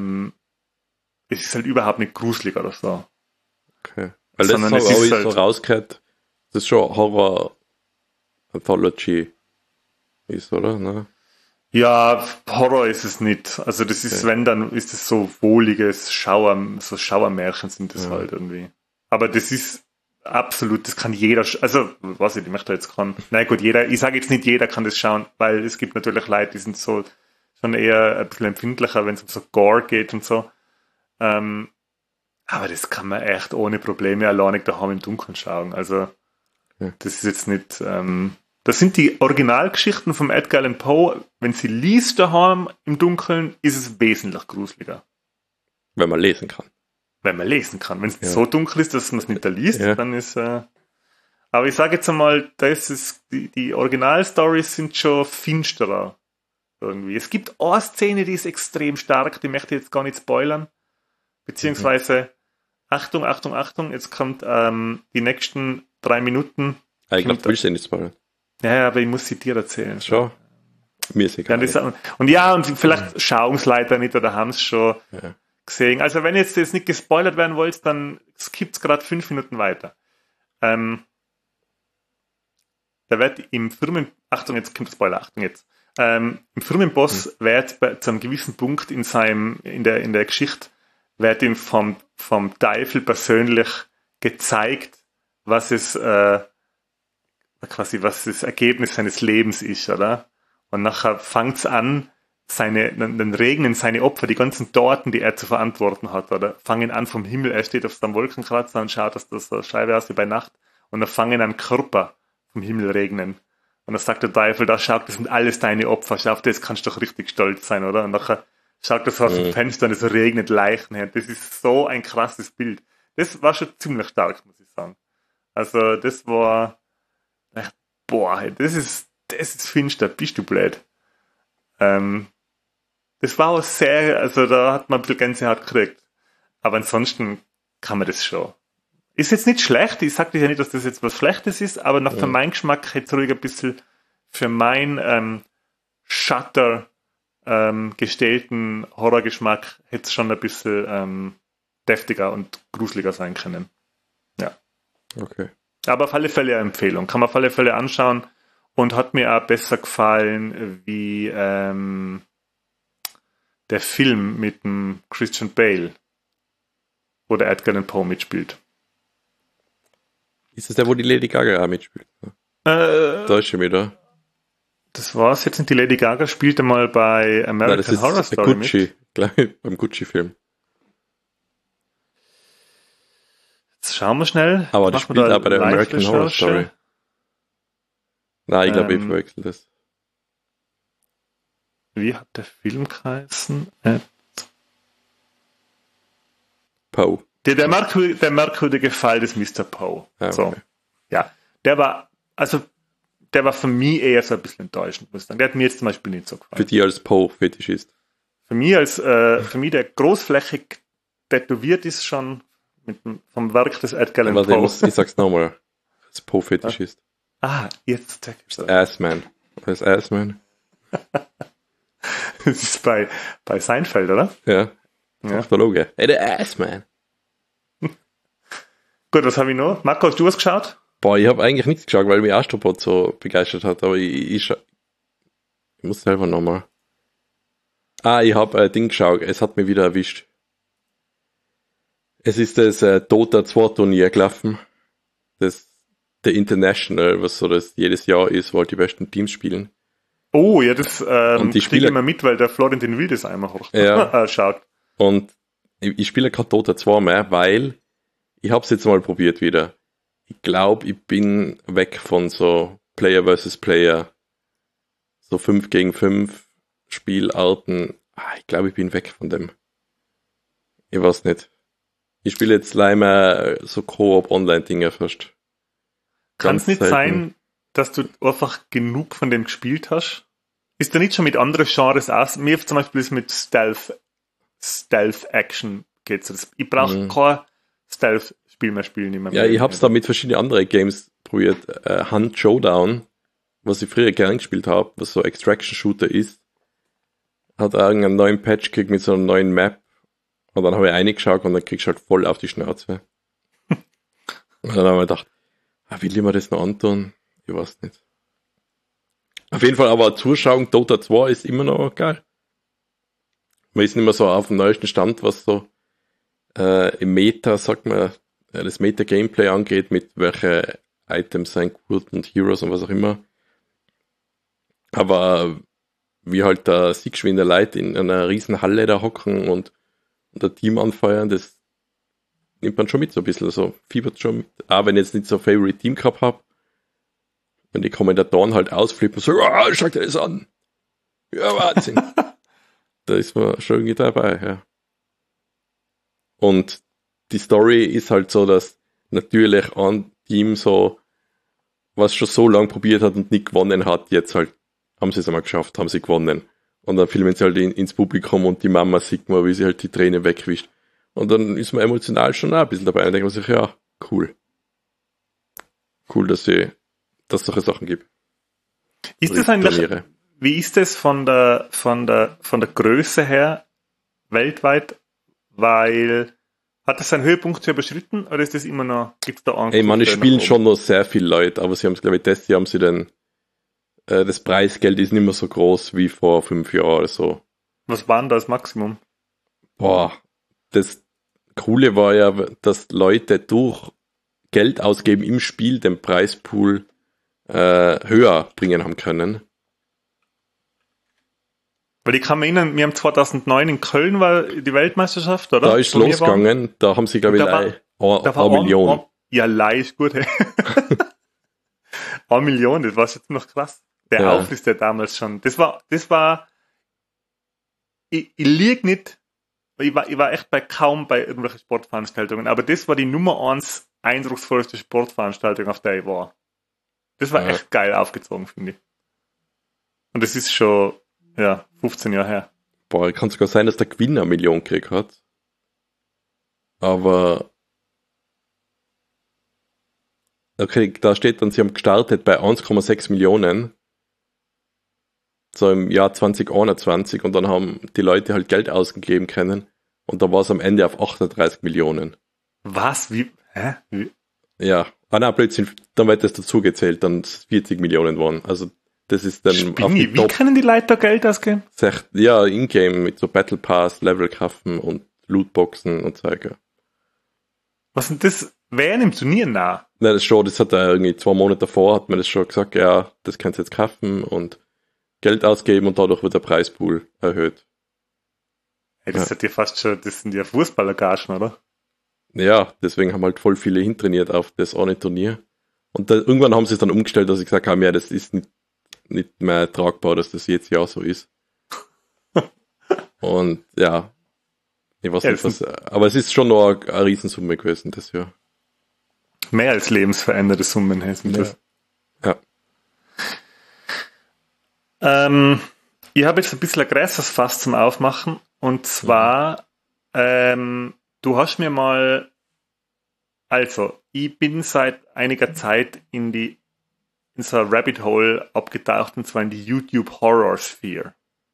gruselig oder so. Okay. Weil das habe ich halt so rausgehört, das ist schon Horror-Anthology ist, oder? Ne? Ja, Horror ist es nicht. Also das ist, wenn, dann ist es so wohliges Schauermärchen sind das halt irgendwie. Aber das ist absolut, das kann jeder, also, was ich möchte jetzt kann. Na gut, ich sage jetzt nicht jeder kann das schauen, weil es gibt natürlich Leute, die sind so schon eher ein bisschen empfindlicher, wenn es um so Gore geht und so. Aber das kann man echt ohne Probleme alleine daheim im Dunkeln schauen. Also, das ist jetzt nicht, das sind die Originalgeschichten vom Edgar Allan Poe. Wenn sie liest daheim im Dunkeln, ist es wesentlich gruseliger. Wenn man lesen kann. Wenn es so dunkel ist, dass man es nicht da liest, dann ist, aber ich sage jetzt einmal, die Originalstories sind schon finsterer. Irgendwie. Es gibt eine Szene, die ist extrem stark, die möchte ich jetzt gar nicht spoilern. Beziehungsweise, Achtung, jetzt kommt die nächsten 3 Minuten. Ich glaube, du willst ja nicht spoilern. Ja, aber ich muss sie dir erzählen. Schon. Mir ist egal. Und vielleicht schauen es leider nicht oder haben es schon gesehen. Also wenn jetzt nicht gespoilert werden wollt, dann skippt es gerade 5 Minuten weiter. Da wird im Achtung, jetzt kommt der Spoiler, Achtung jetzt. Im Firmenboss wird zu einem gewissen Punkt in der Geschichte wird ihm vom Teufel persönlich gezeigt, was das Ergebnis seines Lebens ist, oder? Und nachher fängt es an, dann regnen seine Opfer, die ganzen Taten, die er zu verantworten hat, oder fangen an vom Himmel, er steht auf seinem Wolkenkratzer und schaut, dass das so Scheibe aus wie bei Nacht, und dann fangen an Körper vom Himmel regnen. Und dann sagt der Teufel, da schaut, das sind alles deine Opfer, schau auf das, kannst du doch richtig stolz sein, oder? Und nachher schaut das aus dem Fenster und es regnet Leichen her. Das ist so ein krasses Bild. Das war schon ziemlich stark, muss ich sagen. Also, das war, das ist finster, bist du blöd. Das war auch sehr, also da hat man ein bisschen Gänsehaut gekriegt. Aber ansonsten kann man das schon. Ist jetzt nicht schlecht, ich sage dir ja nicht, dass das jetzt was Schlechtes ist, aber noch für meinen Geschmack hätte es ruhig ein bisschen für mein Shutter gestählten Horrorgeschmack hätte es schon ein bisschen deftiger und gruseliger sein können. Ja. Okay. Aber auf alle Fälle eine Empfehlung. Kann man auf alle Fälle anschauen und hat mir auch besser gefallen wie der Film mit dem Christian Bale, wo der Edgar Allan Poe mitspielt. Ist das der, wo die Lady Gaga auch mitspielt? Da ist schon wieder. Das war's jetzt nicht. Die Lady Gaga spielte mal bei American Horror Story Gucci, mit. Gleich beim Gucci-Film. Jetzt schauen wir schnell. Aber die spielt auch bei der American Horror Story. Nein, ich glaube, ich verwechsel das. Wie hat der Film geheißen? Poe. Der merkwürdige Fall des Mr. Poe. Okay. So. Ja, der war für mich eher so ein bisschen enttäuschend, muss ich sagen. Der hat mir jetzt zum Beispiel nicht so gefallen. Für die als Poe-Fetischist. Für mich, der großflächig tätowiert ist schon vom Werk des Edgar Allan Poe. Ich sag's nochmal. Als Poe-Fetischist. Jetzt check ich das. Assman. Das Assman. Das ist bei Seinfeld, oder? Ja. Astrologe. Hey, der Assman. Gut, was habe ich noch? Marco, hast du was geschaut? Boah, ich habe eigentlich nichts geschaut, weil mich Astropod so begeistert hat, aber ich muss selber nochmal. Ich habe ein Ding geschaut, es hat mich wieder erwischt. Es ist das Dota 2 Turnier gelaufen. Der International, was so das jedes Jahr ist, wo halt die besten Teams spielen. Oh, ja, das und die spiele immer mit, weil der Florentin Will das einmal hoch schaut. Und ich spiele gerade Dota 2 mehr, weil ich habe es jetzt mal probiert wieder. Ich glaube, ich bin weg von so Player versus Player, so 5 gegen 5 Spielarten. Ich glaube, ich bin weg von dem. Ich weiß nicht. Ich spiele jetzt leider so Koop-Online-Dinger fast. Kann es nicht sein, dass du einfach genug von dem gespielt hast? Ist da nicht schon mit anderen Genres aus? Mir zum Beispiel ist mit Stealth-Action geht's. Ich brauche kein Stealth-Spiel mehr spielen. Nicht mehr ja, ich habe es da mit verschiedenen anderen Games probiert. Hunt Showdown, was ich früher gern gespielt habe, was so Extraction-Shooter ist, hat irgendeinen neuen Patch gekriegt mit so einer neuen Map. Und dann habe ich reingeschaut und dann kriegst du halt voll auf die Schnauze. Und dann habe ich mir gedacht, will ich mir das noch antun? Ich weiß nicht. Auf jeden Fall aber Zuschauung, Dota 2 ist immer noch geil. Man ist nicht mehr so auf dem neuesten Stand, was so im Meta, sagt man, das Meta-Gameplay angeht, mit welche Items sein gut und Heroes und was auch immer. Aber wie halt da siegschwinde Leute in einer riesen Halle da hocken und ein Team anfeuern, das nimmt man schon mit so ein bisschen, so fiebert schon mit. Auch wenn ich jetzt nicht so ein Favorite Team gehabt habe, wenn die Kommentatoren halt ausflippen, so, schau dir das an. Ja, Wahnsinn. Da ist man schon irgendwie dabei, ja. Und die Story ist halt so, dass natürlich ein Team so, was schon so lange probiert hat und nicht gewonnen hat, jetzt halt, haben sie es einmal geschafft, haben sie gewonnen. Und dann filmen sie halt ins Publikum und die Mama sieht mal, wie sie halt die Tränen wegwischt. Und dann ist man emotional schon auch ein bisschen dabei und denkt man sich, ja, cool. Cool, dass es solche Sachen gibt. Ist das eigentlich, wie ist das von der Größe her weltweit? Weil, hat das seinen Höhepunkt schon überschritten oder ist das immer noch, gibt's da Angst? Ich meine, es spielen schon noch sehr viele Leute, aber sie haben es, glaube ich, das Jahr haben sie dann das Preisgeld ist nicht mehr so groß wie vor 5 Jahren oder so. Was war denn das Maximum? Boah, das Coole war ja, dass Leute durch Geld ausgeben im Spiel den Preispool höher bringen haben können. Weil ich kann mich erinnern, wir haben 2009 in Köln war die Weltmeisterschaft, oder? Da ist losgegangen, da haben sie, glaube ich, eine Million. Ist gut, hey. 1 Million, das war jetzt noch krass. Der Aufriss der damals schon. Das war, ich lieg nicht, ich war echt kaum bei irgendwelchen Sportveranstaltungen, aber das war die Nummer 1 eindrucksvollste Sportveranstaltung, auf der ich war. Das war echt geil aufgezogen, finde ich. Und das ist schon, 15 Jahre her. Boah, kann sogar sein, dass der Gewinner 1 Million gekriegt hat. Aber okay, da steht dann, sie haben gestartet bei 1,6 Millionen. so im Jahr 2021 und dann haben die Leute halt Geld ausgegeben können und da war es am Ende auf 38 Millionen. Was? Wie? Hä? Wie? Ja, nein, Blödsinn, dann wird das dazugezählt, dann 40 Millionen waren. Also das ist dann auf die Top. Wie können die Leute da Geld ausgeben? Ja, in-game mit so Battle Pass, Levelkaffen und Lootboxen und so. Was sind das? Wer nimmt Turnier nach? Nein, das hat er irgendwie 2 Monate davor, hat man das schon gesagt, ja, das kannst du jetzt kaufen und Geld ausgeben und dadurch wird der Preispool erhöht. Hey, das hat ja fast schon, das sind ja Fußballergagen, oder? Ja, deswegen haben halt voll viele hintrainiert auf das eine Turnier. Und irgendwann haben sie es dann umgestellt, dass sie gesagt haben, ja, das ist nicht mehr tragbar, dass das jetzt ja so ist. Und ja, ich weiß nicht was, aber es ist schon noch eine Riesensumme gewesen, das Jahr. Mehr als lebensveränderte Summen heißen das. Ja. Ich habe jetzt ein bisschen ein größeres Fass zum Aufmachen. Und zwar, du hast mir mal, also, ich bin seit einiger Zeit in so ein Rabbit Hole abgetaucht, und zwar in die YouTube Horror Sphere.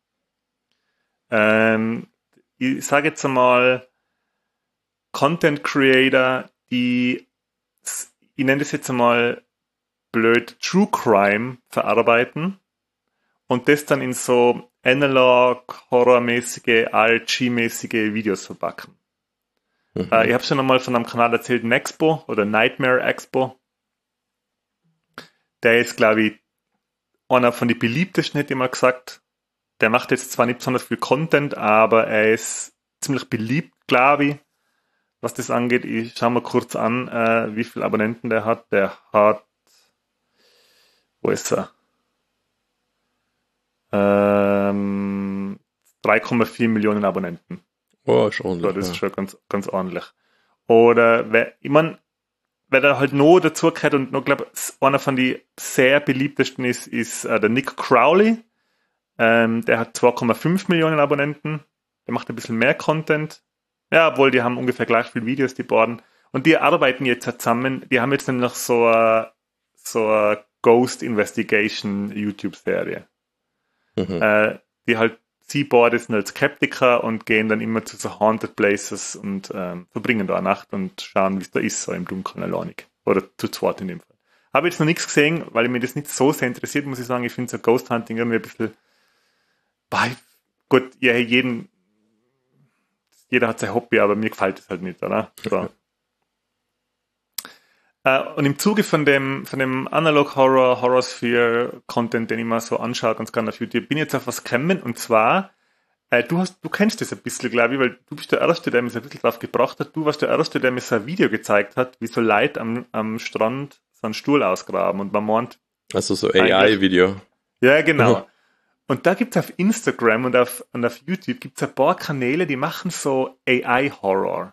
Ich sage jetzt einmal, Content Creator, ich nenne das jetzt einmal blöd, True Crime verarbeiten und das dann in so Analog, Horrormäßige, RG-mäßige Videos verpacken. Ich habe schon einmal von einem Kanal erzählt, Nexpo oder Nightmare Expo. Der ist, glaube ich, einer von den beliebtesten, hätte ich mal gesagt. Der macht jetzt zwar nicht besonders viel Content, aber er ist ziemlich beliebt, glaube ich, was das angeht. Ich schaue mal kurz an, wie viele Abonnenten der hat. Der hat, wo ist er? 3,4 Millionen Abonnenten. Oh, ist ordentlich. So, das ist schon ganz, ganz ordentlich. Oder, wer da halt noch dazu gehört und noch, glaube ich, einer von den sehr beliebtesten ist der Nick Crowley. Der hat 2,5 Millionen Abonnenten. Der macht ein bisschen mehr Content. Ja, obwohl die haben ungefähr gleich viele Videos, die beiden. Und die arbeiten jetzt zusammen. Die haben jetzt nämlich so eine Ghost Investigation YouTube-Serie. Die halt, sie beide sind als Skeptiker und gehen dann immer zu so Haunted Places und verbringen da eine Nacht und schauen, wie es da ist, so im Dunkeln alleinig. Oder zu zweit in dem Fall. Habe jetzt noch nichts gesehen, weil mich das nicht so sehr interessiert, muss ich sagen. Ich finde so Ghost Hunting irgendwie ein bisschen, gut, ja, jeder hat sein Hobby, aber mir gefällt es halt nicht, oder? So. Und im Zuge von dem Analog Horror Sphere Content, den ich mal so anschaue, ganz gerne auf YouTube, bin ich jetzt auf was gekommen, und zwar, du kennst das ein bisschen, glaube ich, weil du bist der Erste, der mir so ein bisschen drauf gebracht hat. Du warst der Erste, der mir so ein Video gezeigt hat, wie so Leute am Strand so einen Stuhl ausgraben und man meint. Also so AI-Video. Ja, genau. Und da gibt es auf Instagram und auf YouTube gibt's ein paar Kanäle, die machen so AI-Horror.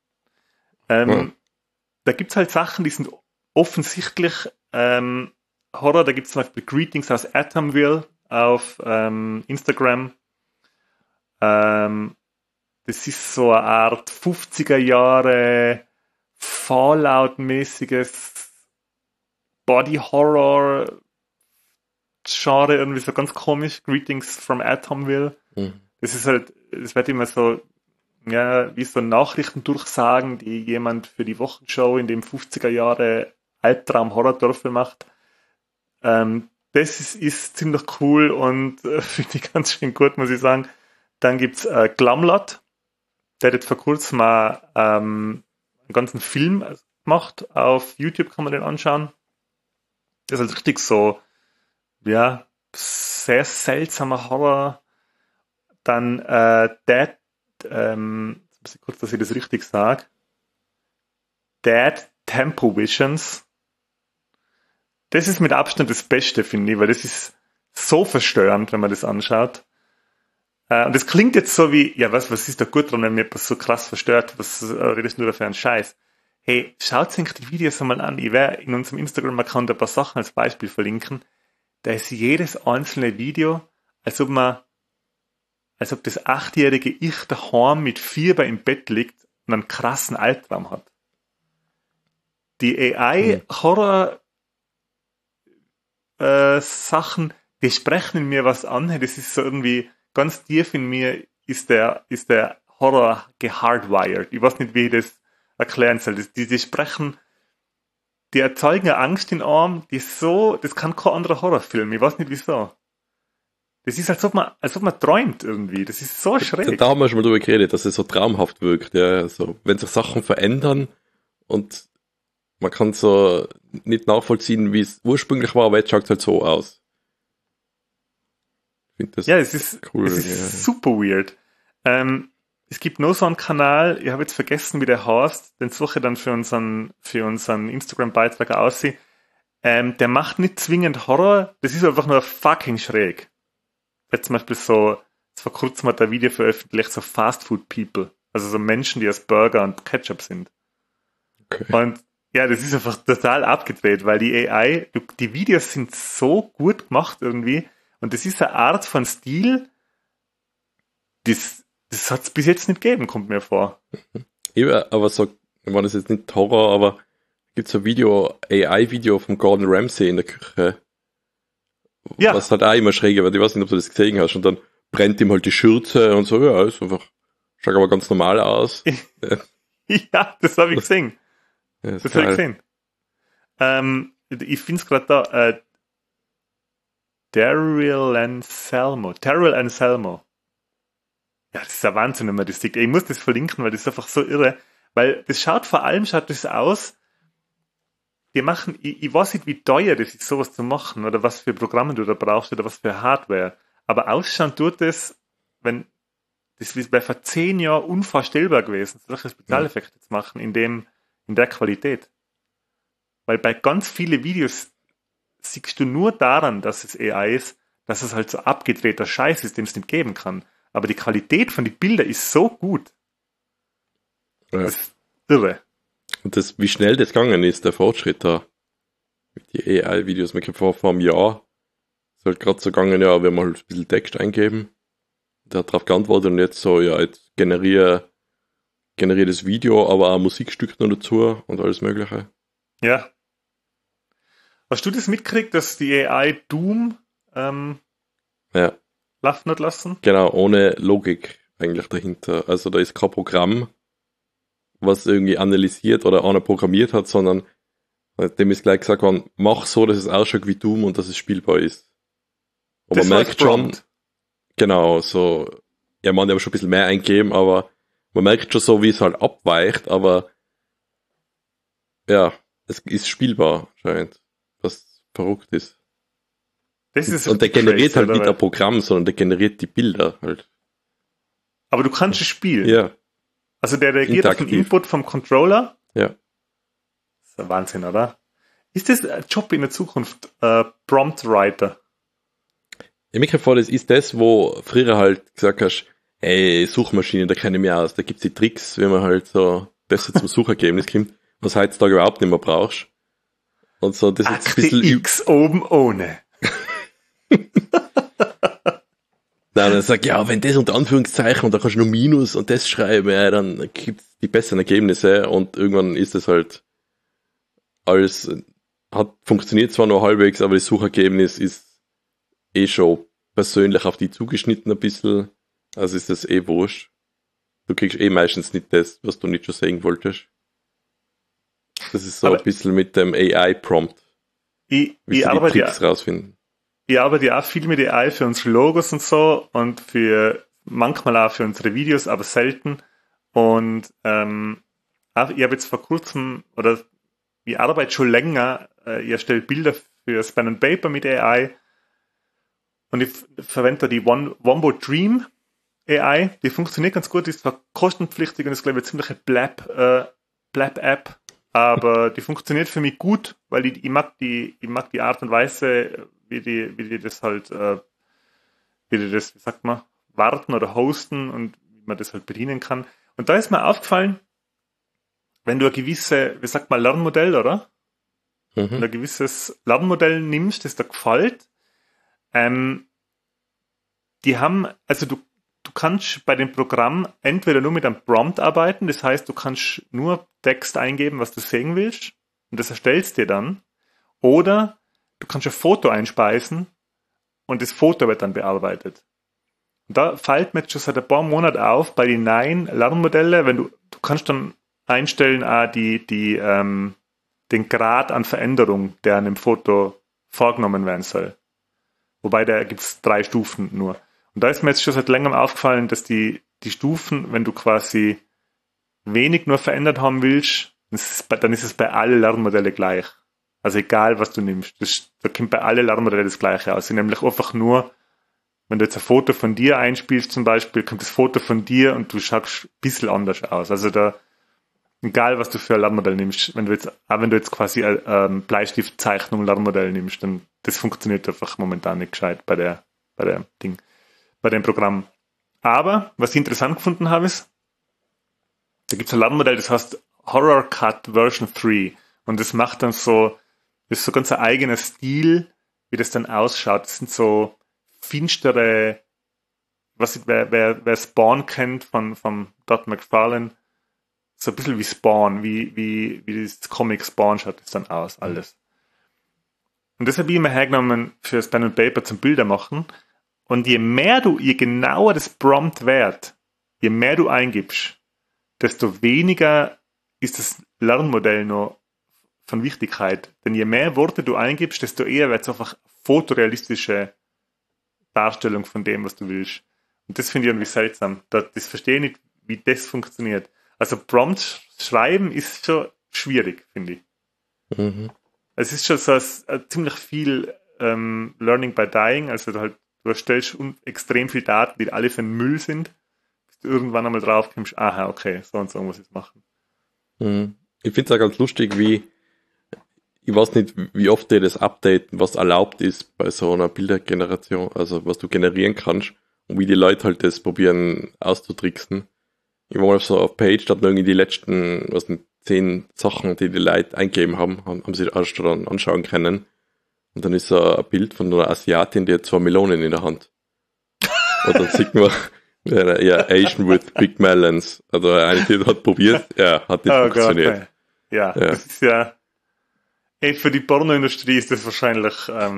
Da gibt es halt Sachen, die sind offensichtlich Horror. Da gibt es zum Beispiel Greetings aus Atomville auf Instagram. Das ist so eine Art 50er Jahre Fallout-mäßiges Body-Horror Genre, irgendwie so ganz komisch. Greetings from Atomville. Das ist halt, das wird immer so, ja, wie so Nachrichtendurchsagen, die jemand für die Wochenshow in dem 50er Jahre Albtraum-Horror-Dorf macht. Das ist ziemlich cool und finde ich ganz schön gut, muss ich sagen. Dann gibt's Glamlot, der hat jetzt vor kurzem mal einen ganzen Film gemacht. Auf YouTube kann man den anschauen. Das ist halt richtig so, ja, sehr seltsamer Horror. Dann Dead, kurz, dass ich das richtig sage. Dead Tempo Visions. Das ist mit Abstand das Beste, finde ich, weil das ist so verstörend, wenn man das anschaut. Und das klingt jetzt so wie, ja, was ist da gut dran, wenn mir etwas so krass verstört, was redest du da für einen Scheiß? Hey, schaut euch die Videos einmal an. Ich werde in unserem Instagram-Account ein paar Sachen als Beispiel verlinken. Da ist jedes einzelne Video, als ob das 8-jährige Ich daheim mit Fieber im Bett liegt und einen krassen Albtraum hat. Die AI-Horror Sachen, die sprechen in mir was an, das ist so irgendwie, ganz tief in mir ist der Horror gehardwired. Ich weiß nicht, wie ich das erklären soll. Die sprechen, die erzeugen eine Angst in einem, das kann kein anderer Horrorfilm. Ich weiß nicht wieso. Das ist, als ob man träumt irgendwie. Das ist so schräg. Da haben wir schon mal drüber geredet, dass es so traumhaft wirkt. Ja, so, wenn sich Sachen verändern und man kann so nicht nachvollziehen, wie es ursprünglich war, aber jetzt schaut es halt so aus. Ich finde das es ist cool. Es ist super weird. Es gibt noch so einen Kanal, ich habe jetzt vergessen, wie der heißt, den suche ich dann für unseren Instagram-Beitrag aussehen. Der macht nicht zwingend Horror, das ist einfach nur fucking schräg. Jetzt zum Beispiel vor kurzem hat er ein Video veröffentlicht, so Fast Food People. Also so Menschen, die aus Burger und Ketchup sind. Okay. Und ja, das ist einfach total abgedreht, weil die AI, die Videos sind so gut gemacht irgendwie und das ist eine Art von Stil, das hat es bis jetzt nicht gegeben, kommt mir vor. Ja, aber so, war das jetzt nicht Horror, aber gibt es so AI-Video von Gordon Ramsay in der Küche. Ja. Was halt auch immer schräg wird. Ich weiß nicht, ob du das gesehen hast. Und dann brennt ihm halt die Schürze und so. Ja, ist einfach, schaut aber ganz normal aus. Ja, das habe ich gesehen. Ja, das habe ich gesehen. Ich finde es gerade da. Daryl Anselmo. Ja, das ist ein Wahnsinn, wenn man das sieht. Ich muss das verlinken, weil das ist einfach so irre. Weil das schaut das aus, die machen, ich weiß nicht, wie teuer das ist, sowas zu machen, oder was für Programme du da brauchst, oder was für Hardware. Aber ausschauen tut das, das wäre vor 10 Jahren unvorstellbar gewesen, solche Spezialeffekte zu machen, in der Qualität. Weil bei ganz vielen Videos siehst du nur daran, dass es AI ist, dass es halt so abgedrehter Scheiß ist, den es nicht geben kann. Aber die Qualität von den Bildern ist so gut. Ja. Das ist irre. Und wie schnell das gegangen ist, der Fortschritt da. Mit die AI-Videos, man vor einem Jahr ist halt gerade so gegangen, ja, wir haben halt ein bisschen Text eingeben. Der hat darauf geantwortet und jetzt so, ja, jetzt generiere das Video, aber auch Musikstück noch dazu und alles Mögliche. Ja. Hast du das mitgekriegt, dass die AI Doom laufen hat lassen? Genau, ohne Logik eigentlich dahinter. Also da ist kein Programm, was irgendwie analysiert oder einer programmiert hat, sondern dem ist gleich gesagt worden, mach so, dass es ausschaut wie Doom und dass es spielbar ist. Und man merkt schon, genau, so, ja, man hat aber schon ein bisschen mehr eingegeben, aber man merkt schon so, wie es halt abweicht, aber ja, es ist spielbar, scheint, was verrückt ist. Und der generiert halt nicht ein Programm, sondern der generiert die Bilder halt. Aber du kannst es spielen. Ja. Also der reagiert auf den Input vom Controller? Ja. Das ist ein Wahnsinn, oder? Ist das ein Job in der Zukunft? Prompt Writer? Ich mir vor, das ist das, wo früher halt gesagt hast, hey, Suchmaschine, da kenne ich mich aus, da gibt's die Tricks, wie man halt so besser zum Suchergebnis kommt, was heutzutage überhaupt nicht mehr brauchst. Und so, das ist ein bisschen X oben ohne. Nein, dann sagt, ja, wenn das unter Anführungszeichen und da kannst du nur Minus und das schreiben, ja, dann gibt's die besseren Ergebnisse und irgendwann ist es halt alles, funktioniert zwar noch halbwegs, aber das Suchergebnis ist schon persönlich auf die zugeschnitten ein bisschen, also ist das wurscht. Du kriegst meistens nicht das, was du nicht schon sehen wolltest. Das ist so aber ein bisschen mit dem AI-Prompt. Ich arbeite Tricks rausfinden. Ich arbeite ja auch viel mit AI für unsere Logos und so und manchmal auch für unsere Videos, aber selten. Und ich habe jetzt vor kurzem, oder ich arbeite schon länger, ich erstelle Bilder für Pen and Paper mit AI und ich verwende da die Wombo Dream AI. Die funktioniert ganz gut, die ist zwar kostenpflichtig und ist, glaube ich, eine ziemliche Blab-App, aber die funktioniert für mich gut, weil ich mag die Art und Weise, wie die das halt, wie sagt man, warten oder hosten und wie man das halt bedienen kann. Und da ist mir aufgefallen, wenn du ein gewisses, wie sagt man, Lernmodell, oder? Wenn du ein gewisses Lernmodell nimmst, das dir gefällt, die haben, also du kannst bei dem Programm entweder nur mit einem Prompt arbeiten, das heißt, du kannst nur Text eingeben, was du sehen willst, und das erstellst dir dann, oder du kannst ein Foto einspeisen und das Foto wird dann bearbeitet. Und da fällt mir jetzt schon seit ein paar Monaten auf, bei den neuen Lernmodellen, wenn du kannst dann einstellen, den Grad an Veränderung, der an dem Foto vorgenommen werden soll. Wobei da gibt es 3 Stufen nur. Und da ist mir jetzt schon seit längerem aufgefallen, dass die Stufen, wenn du quasi wenig nur verändert haben willst, dann ist es bei allen Lernmodellen gleich. Also egal, was du nimmst. Da kommt bei allen Lernmodellen das Gleiche aus. Nämlich einfach nur, wenn du jetzt ein Foto von dir einspielst zum Beispiel, kommt das Foto von dir und du schaust ein bisschen anders aus. Also da, egal was du für ein Lernmodell nimmst, wenn du jetzt quasi Bleistiftzeichnung Lernmodell nimmst, dann das funktioniert einfach momentan nicht gescheit bei dem Programm. Aber, was ich interessant gefunden habe, ist, da gibt es ein Lernmodell, das heißt Horror Cut Version 3. Und das macht dann so, das ist so ganz ein eigener Stil, wie das dann ausschaut. Das sind so finstere, wer Spawn kennt von Todd McFarlane, so ein bisschen wie Spawn, wie das Comic Spawn schaut das dann aus, alles. Und das habe ich immer hergenommen für das Pen and Paper zum Bilder machen. Und je genauer das Prompt wird, je mehr du eingibst, desto weniger ist das Lernmodell noch von Wichtigkeit. Denn je mehr Worte du eingibst, desto eher wird es einfach fotorealistische Darstellung von dem, was du willst. Und das finde ich irgendwie seltsam. Das verstehe ich nicht, wie das funktioniert. Also Prompt schreiben ist schon schwierig, finde ich. Mhm. Es ist schon so ziemlich viel Learning by Dying. Also du erstellst extrem viel Daten, die alle für den Müll sind, bis du irgendwann einmal drauf kommst, aha, okay, so und so muss ich es machen. Mhm. Ich finde es auch ganz lustig, ich weiß nicht, wie oft die das updaten, was erlaubt ist bei so einer Bildergeneration, also was du generieren kannst und wie die Leute halt das probieren auszutricksen. Ich war mal so auf Page, da hat man irgendwie die letzten, 10 Sachen, die Leute eingegeben haben sie erst dann anschauen können. Und dann ist so ein Bild von einer Asiatin, die hat 2 Melonen in der Hand. Und dann sieht man, ja, Asian with big melons. Also eine, die hat probiert, hat nicht funktioniert. Gott, ja, das ist ja, für die Pornoindustrie ist das wahrscheinlich,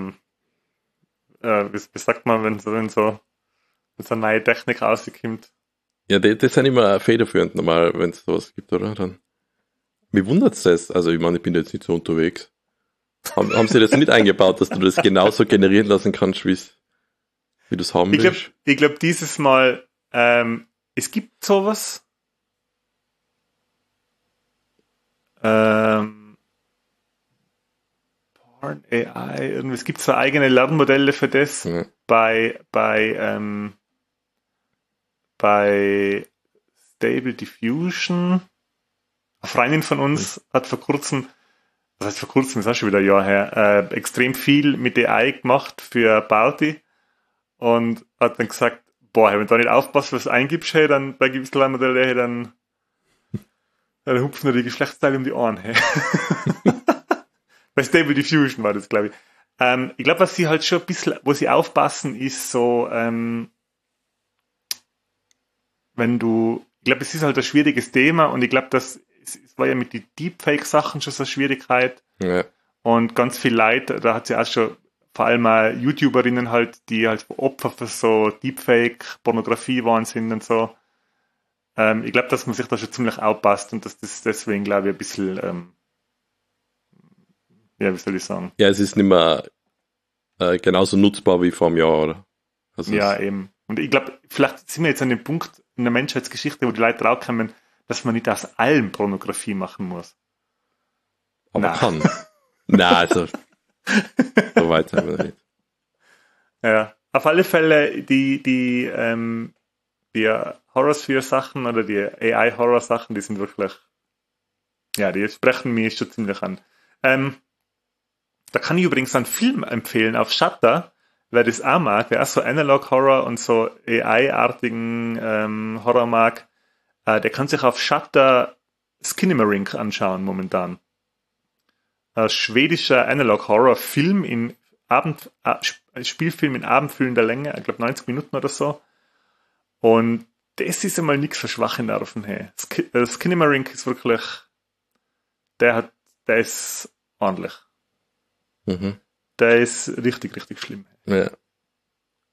wie sagt man, wenn so eine neue Technik rauskommt. Ja, das sind immer federführend normal, wenn es sowas gibt, oder? Dann. Mir wundert's das. Also ich meine, ich bin jetzt nicht so unterwegs. Haben sie das nicht eingebaut, dass du das genauso generieren lassen kannst, wie du es haben willst? Ich glaube, dieses Mal, es gibt sowas. Porn AI, irgendwie, es gibt so eigene Lernmodelle für das. Ja. Bei Stable Diffusion. Eine Freundin von uns hat vor kurzem, das heißt vor kurzem, ist auch schon wieder ein Jahr her, extrem viel mit AI gemacht für Party und hat dann gesagt, boah, wenn du da nicht aufpasst, was du eingibst, hey, dann bei gibt's Lernmodelle, hey, dann hupfen dir die Geschlechtsteile um die Ohren. Hey. Bei Stable Diffusion war das, glaube ich. Ich glaube, was sie halt schon ein bisschen, wo sie aufpassen, ist so, ich glaube, es ist halt ein schwieriges Thema und ich glaube, es war ja mit den Deepfake-Sachen schon so eine Schwierigkeit. Ja. Und ganz viel Leute, da hat sie auch schon vor allem auch YouTuberinnen halt, die halt Opfer für so Deepfake-Pornografie waren sind und so. Ich glaube, dass man sich da schon ziemlich aufpasst und dass das deswegen, glaube ich, ein bisschen, wie soll ich sagen? Ja, es ist nicht mehr genauso nutzbar wie vor einem Jahr, oder? Also ja, eben. Und ich glaube, vielleicht sind wir jetzt an dem Punkt in der Menschheitsgeschichte, wo die Leute draufkommen, dass man nicht aus allem Pornografie machen muss. Aber kann. Nein, also so weit sind wir nicht. Ja, auf alle Fälle die Horrorsphere-Sachen oder die AI-Horror-Sachen, die sind wirklich, ja, die sprechen mich schon ziemlich an. Da kann ich übrigens einen Film empfehlen auf Shutter, wer das auch mag, wer auch so Analog-Horror und so AI-artigen Horror mag, der kann sich auf Shutter Skinamarink anschauen momentan. Ein schwedischer Analog-Horror-Film Spielfilm in abendfüllender Länge, ich glaube 90 Minuten oder so. Und das ist einmal nichts für schwache Nerven. Hey. Skinamarink ist wirklich, der ist ordentlich. Mhm. Der ist richtig, richtig schlimm. Ja.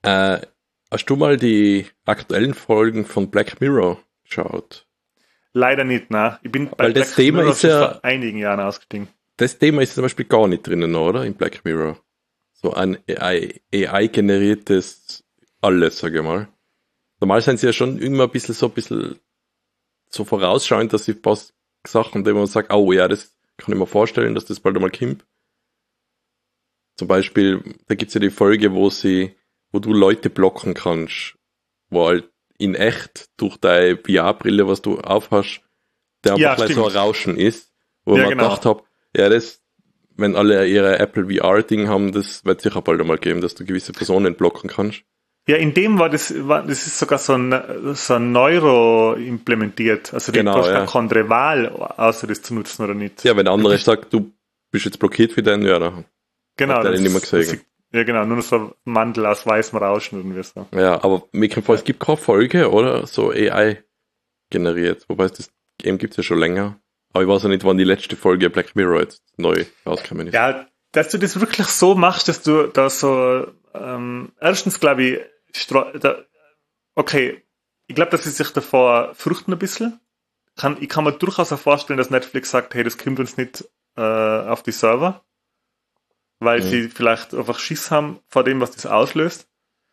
Hast du mal die aktuellen Folgen von Black Mirror geschaut? Leider nicht, ne? Ich bin bei Black Mirror schon vor einigen Jahren ausgestiegen. Das Thema ist zum Beispiel gar nicht drinnen, oder? In Black Mirror. So ein AI-generiertes alles, sage ich mal. Normal sind sie ja schon immer ein bisschen so vorausschauend, dass sie ein paar Sachen, die man sagt, oh ja, das kann ich mir vorstellen, dass das bald einmal kommt. Zum Beispiel, da gibt's ja die Folge, wo du Leute blocken kannst, wo halt in echt durch deine VR-Brille, was du aufhast, der einfach gleich so ein Rauschen ist, wo man gedacht habe, ja, das, wenn alle ihre Apple VR-Ding haben, das wird sicher bald einmal geben, dass du gewisse Personen blocken kannst. Ja, in dem das ist sogar so ein Neuro implementiert. Also du hast keine andere Wahl, außer das zu nutzen oder nicht. Ja, wenn der andere sagt, du bist jetzt blockiert für den, ja, dann genau, hat der nicht mehr gesehen. Ja, genau, nur so ein Mantel aus weißem Rauschen irgendwie so. Ja, aber mir kommt vor, es gibt keine Folge, oder? So AI generiert. Wobei das eben gibt's ja schon länger. Aber ich weiß ja nicht, wann die letzte Folge Black Mirror jetzt neu rausgekommen ist. Ja, dass du das wirklich so machst, dass du da so, erstens glaube ich, okay, ich glaube, dass sie sich davor fürchten ein bisschen. Ich kann mir durchaus auch vorstellen, dass Netflix sagt, hey, das kommt uns nicht auf die Server, weil sie vielleicht einfach Schiss haben vor dem, was das auslöst.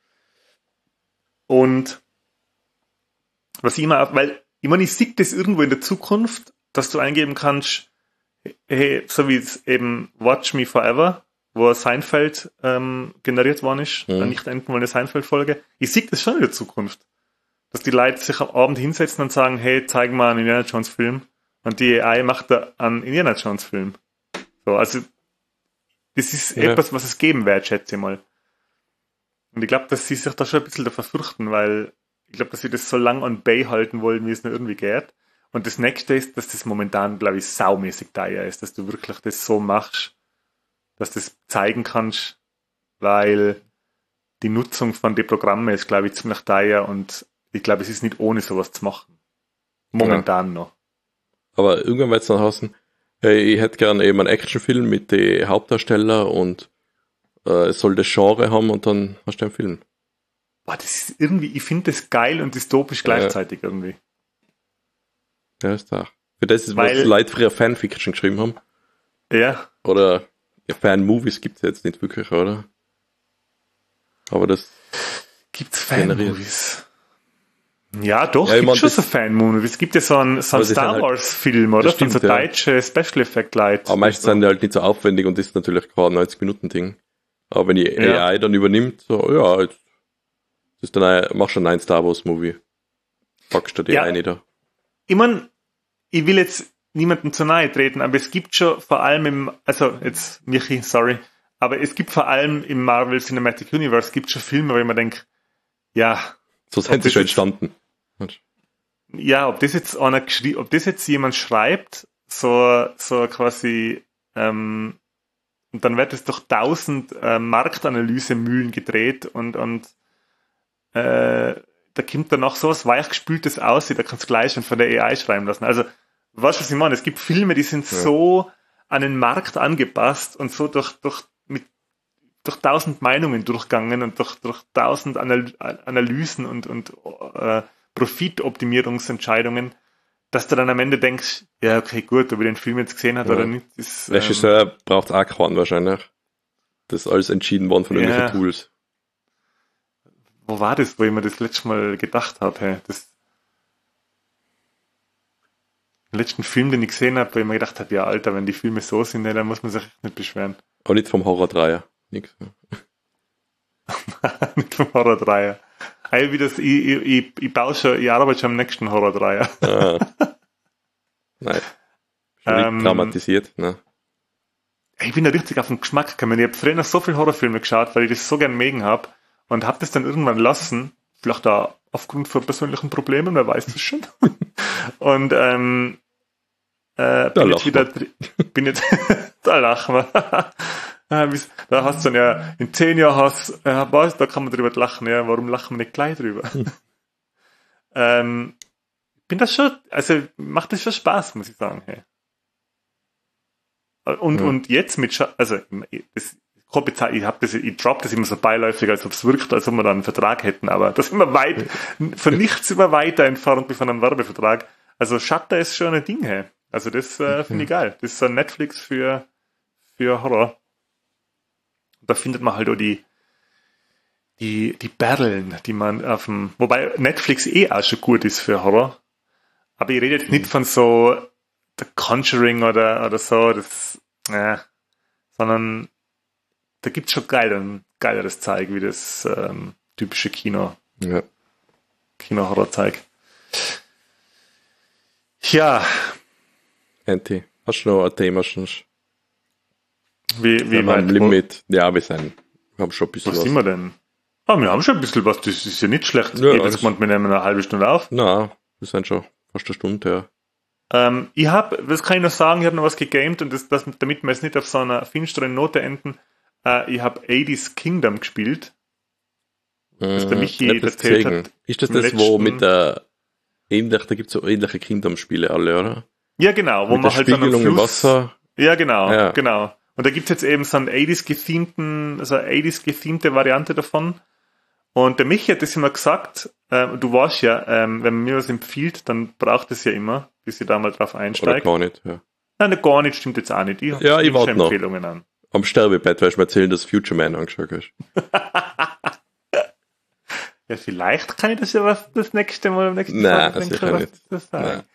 Und was ich immer, weil ich sehe das irgendwo in der Zukunft, dass du eingeben kannst, hey, so wie es eben Watch Me Forever, wo Seinfeld generiert worden ist, eine nicht enden wollende Seinfeld-Folge. Ich sehe das schon in der Zukunft. Dass die Leute sich am Abend hinsetzen und sagen, hey, zeig mal einen Indiana Jones Film. Und die AI macht da einen Indiana Jones Film. So, also das ist etwas, was es geben wird, schätze ich mal. Und ich glaube, dass sie sich da schon ein bisschen davor fürchten, weil ich glaube, dass sie das so lang on Bay halten wollen, wie es nur irgendwie geht. Und das nächste ist, dass das momentan, glaube ich, saumäßig teuer ist, dass du wirklich das so machst, dass du das zeigen kannst, weil die Nutzung von den Programmen ist, glaube ich, ziemlich teuer und ich glaube, es ist nicht ohne sowas zu machen. Momentan noch. Aber irgendwann wird es dann heißen, hey, ich hätte gerne eben einen Actionfilm mit den Hauptdarstellern und es soll das Genre haben und dann hast du einen Film. Boah, das ist irgendwie, ich finde das geil und dystopisch gleichzeitig irgendwie. Ja, ist da. Für das ist, was Leute früher Fanfiction geschrieben haben. Ja. Oder Fan-Movies gibt es jetzt nicht wirklich, oder? Aber das gibt's Fan-Movies? Ja, doch, ja, gibt schon so Fan-Movies. Es gibt ja so einen Star Wars-Film, oder? Stimmt, von so deutsche Special-Effect-Leute. Aber meistens sind die halt nicht so aufwendig und das ist natürlich gerade ein 90-Minuten-Ding. Aber wenn die AI dann übernimmt, so, ja, jetzt ist dann machst du einen neuen Star Wars-Movie. Packst du die eine da. Ich meine, ich will jetzt niemandem zu nahe treten, aber es gibt schon vor allem jetzt Michi, sorry, aber es gibt vor allem im Marvel Cinematic Universe gibt schon Filme, wo ich mir denke, ja. So sind sie schon entstanden. Ja, ob das jetzt jemand schreibt, so quasi, und dann wird es durch 1000 Marktanalysemühlen gedreht und da kommt dann noch so was weichgespültes aussieht, da kannst du gleich schon von der AI schreiben lassen. Also, weißt du, was ich meine? Es gibt Filme, die sind so an den Markt angepasst und so durch 1000 Meinungen durchgegangen und durch 1000 Analysen und Profitoptimierungsentscheidungen, dass du dann am Ende denkst, ja, okay, gut, ob ich den Film jetzt gesehen hat oder nicht, ist... Regisseur braucht auch keinen wahrscheinlich. Das ist alles entschieden worden von irgendwelchen Tools. Wo war das, wo ich mir das letzte Mal gedacht habe? Hey, den letzten Film, den ich gesehen habe, wo ich mir gedacht habe, ja, Alter, wenn die Filme so sind, dann muss man sich echt nicht beschweren. Aber nicht vom Horror-Dreier. Nix. Nicht vom Horror-Dreier. Ich arbeite schon am nächsten Horror-Dreier. Nein. Schon dramatisiert, ne? Ich bin da richtig auf den Geschmack gekommen. Ich habe früher noch so viele Horrorfilme geschaut, weil ich das so gern mögen habe. Und habe das dann irgendwann lassen, vielleicht da aufgrund von persönlichen Problemen, wer weiß das schon. Und bin jetzt wieder, da lachen wir. Da hast du dann ja, in 10 Jahren da kann man drüber lachen, ja, warum lachen wir nicht gleich drüber? Bin das schon, also macht das schon Spaß, muss ich sagen, hey. Und jetzt das ich drop das immer so beiläufig, als ob es wirkt, als ob wir da einen Vertrag hätten, aber das sind wir von nichts immer weiter entfernt wie von einem Werbevertrag. Also Shutter ist schon ein Ding, hey. Also das finde ich geil. Das ist so ein Netflix für Horror. Da findet man halt auch die Perlen, die man wobei Netflix auch schon gut ist für Horror. Aber ich rede jetzt nicht von so The Conjuring oder so, sondern da gibt's schon geileres Zeug, wie das typische Kino-Horror-Zeug. Ja. Anti, hast du noch ein Thema? Wie weit? Limit. Ja, wir haben schon ein bisschen was. Was sind wir denn? Wir haben schon ein bisschen was, das ist ja nicht schlecht. Ja, wir nehmen eine halbe Stunde auf. Na, wir sind schon fast eine Stunde, ja. Was kann ich noch sagen? Ich habe noch was gegamed und damit wir jetzt nicht auf so einer finsteren Note enden, ich habe 80's Kingdom gespielt. Das der Michi erzählt hat. Ist das wo mit da gibt es so ähnliche Kingdom-Spiele alle, oder? Ja, genau. Wo mit man halt so im Wasser. Ja, genau. Und da gibt es jetzt eben so eine 80's-gethemte Variante davon. Und der Michi hat das immer gesagt, du weißt ja, wenn man mir was empfiehlt, dann braucht es ja immer, bis ich da mal drauf einsteige. Oder gar nicht, ja. Nein, gar nicht, stimmt jetzt auch nicht. Ich warte noch. Empfehlungen an. Am Sterbebett, weil ich mir erzählen, dass Future Man angeschaut hast. Ja, vielleicht kann ich das ja das nächste Mal am nächsten Tag denken, was sagen.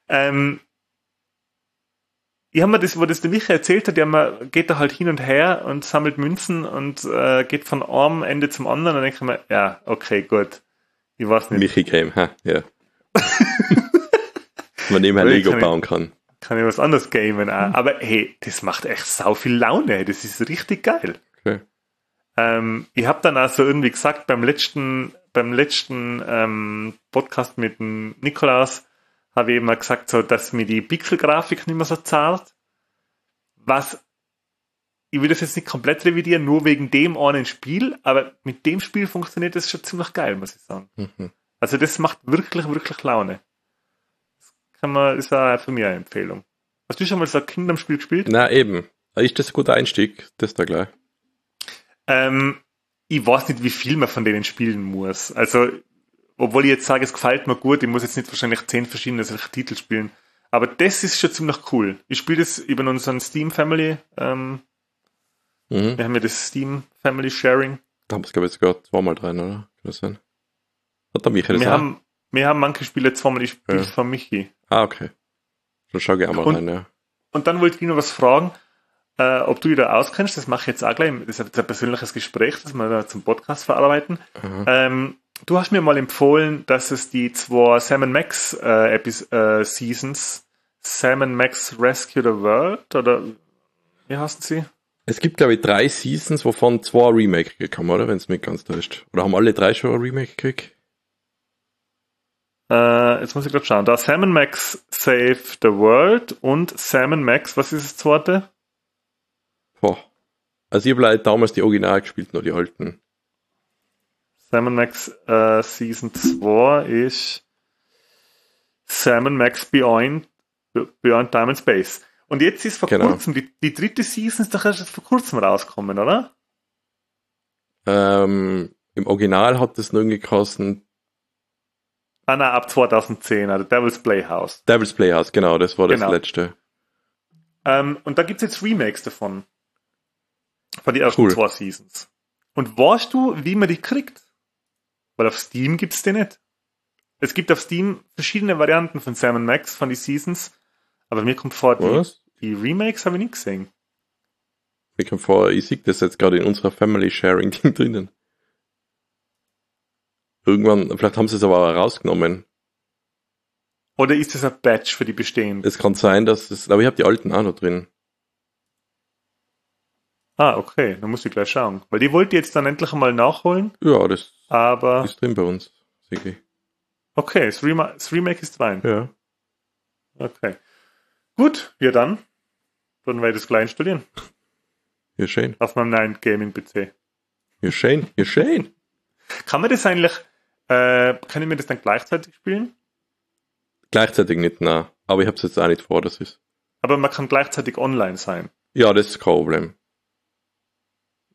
Ich habe mir das, wo das der Michael erzählt hat, man geht da halt hin und her und sammelt Münzen und geht von einem Ende zum anderen und denke ich mir, ja, okay, gut. Ich weiß nicht. Michi-Game, ja. Man nebenher Lego bauen kann. Kann ich was anderes gamen auch. Aber hey, das macht echt sau viel Laune. Das ist richtig geil. Okay. Ich habe dann also irgendwie gesagt, beim letzten Podcast mit dem Nikolaus, habe ich immer gesagt, so, dass mir die Pixel-Grafik nicht mehr so zahlt. Ich will das jetzt nicht komplett revidieren, nur wegen dem einen Spiel, aber mit dem Spiel funktioniert das schon ziemlich geil, muss ich sagen. Mhm. Also das macht wirklich, wirklich Laune. Das ist auch für mich eine Empfehlung. Hast du schon mal so ein Kingdom-Spiel gespielt? Na eben. Ist das ein guter Einstieg? Das da gleich. Ich weiß nicht, wie viel man von denen spielen muss. Also, obwohl ich jetzt sage, es gefällt mir gut, ich muss jetzt nicht wahrscheinlich 10 verschiedene solche Titel spielen. Aber das ist schon ziemlich cool. Ich spiele das über unseren Steam Family. Wir haben ja das Steam Family Sharing. Da haben wir es, glaube ich, sogar zweimal drin, oder? Kann das sein? Hat der Michi das auch? Wir haben manche Spiele zweimal, ich spiele von Michi. Ah, okay. Dann schau ich einmal rein, ja. Und dann wollte ich noch was fragen, ob du dich da auskennst, das mache ich jetzt auch gleich, das ist jetzt ein persönliches Gespräch, das wir da zum Podcast verarbeiten. Du hast mir mal empfohlen, dass es die 2 Sam & Max Seasons, Sam & Max Rescue the World, oder wie heißen sie? Es gibt, glaube ich, 3 Seasons, wovon 2 Remake gekommen, oder? Wenn es mich ganz täuscht. Oder haben alle 3 schon ein Remake gekriegt? Jetzt muss ich gerade schauen. Da Sam & Max Save the World und Sam & Max, was ist das zweite? Boah. Also ich habe leider damals die Original gespielt, nur die alten. Sam & Max Season 2 ist Sam & Max Beyond Time and Space. Und jetzt ist vor kurzem, die dritte Season ist doch erst vor kurzem rausgekommen, oder? Im Original hat das nur irgendwie gekostet. Nein, ab 2010, also Devil's Playhouse. Devil's Playhouse, genau, das war das letzte. Und da gibt es jetzt Remakes davon. Von den ersten 2 Seasons. Und weißt du, wie man die kriegt? Weil auf Steam gibt es die nicht. Es gibt auf Steam verschiedene Varianten von Sam & Max, von den Seasons. Aber mir kommt vor, die Remakes habe ich nicht gesehen. Mir kommt vor, ich sehe das jetzt gerade in unserer Family Sharing Ding drinnen. Irgendwann, vielleicht haben sie es aber auch rausgenommen. Oder ist das ein Batch für die bestehenden? Es kann sein, dass es, aber ich habe die alten auch noch drin. Ah, okay, dann muss ich gleich schauen. Weil die wollte ich jetzt dann endlich einmal nachholen. Ja, das ist drin bei uns. Sicher. Okay, das Remake ist rein. Ja. Okay. Gut, ja dann. Dann werde ich das gleich installieren. Ja, schön. Auf meinem neuen Gaming-PC. Ja, schön. Ja, schön. Kann man das eigentlich, kann ich mir das dann gleichzeitig spielen? Gleichzeitig nicht, nein. Aber ich habe es jetzt auch nicht vor, das ist. Aber man kann gleichzeitig online sein. Ja, das ist kein Problem.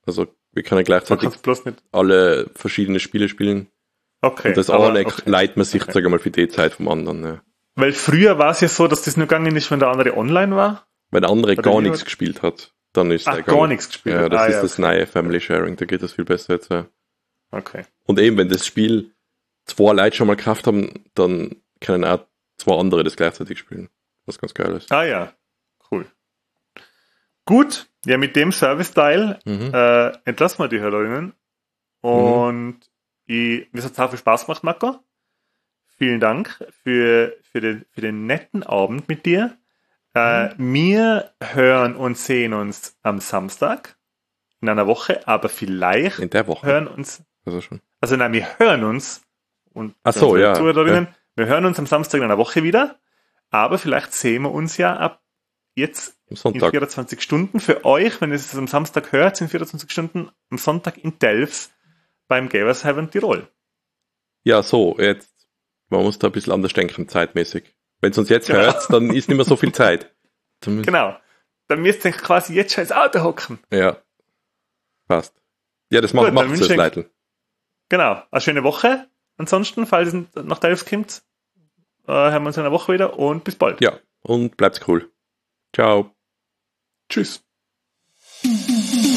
Also wir können gleichzeitig alle verschiedene Spiele spielen. Okay. Und das eine leitet man sich, sag ich mal, für die Zeit vom anderen. Ja. Weil früher war es ja so, dass das nur gegangen ist, wenn der andere online war. Wenn der andere gar nichts gespielt hat, dann ist der gar nichts gespielt. Ja, das ist das neue Family Sharing, da geht das viel besser jetzt. Ja. Okay. Und eben, wenn das Spiel 2 Leute schon mal gekauft haben, dann können auch 2 andere das gleichzeitig spielen. Was ganz geil ist. Ah ja, cool. Gut, ja, mit dem Service-Teil entlassen wir die Hörerinnen. Und mir hat es auch viel Spaß gemacht, Marco. Vielen Dank für den netten Abend mit dir. Wir hören und sehen uns am Samstag in einer Woche, aber vielleicht in der Woche hören uns. Also nein, wir hören uns und Zuhörerinnen, ja. Wir hören uns am Samstag in einer Woche wieder, aber vielleicht sehen wir uns ja ab jetzt in 24 Stunden für euch, wenn ihr es am Samstag hört, in 24 Stunden am Sonntag in Delfs beim Gamers Heaven Tirol. Ja, so, jetzt, man muss da ein bisschen anders denken, zeitmäßig. Wenn es uns jetzt hört, dann ist nicht mehr so viel Zeit. Genau. Dann müsst ihr quasi jetzt schon ins Auto hocken. Ja. Passt. Ja, das macht es Leitl. Genau. Eine schöne Woche. Ansonsten, falls es nach Delfs kommt, hören wir uns in einer Woche wieder und bis bald. Ja, und bleibt's cool. Ciao. Tschüss.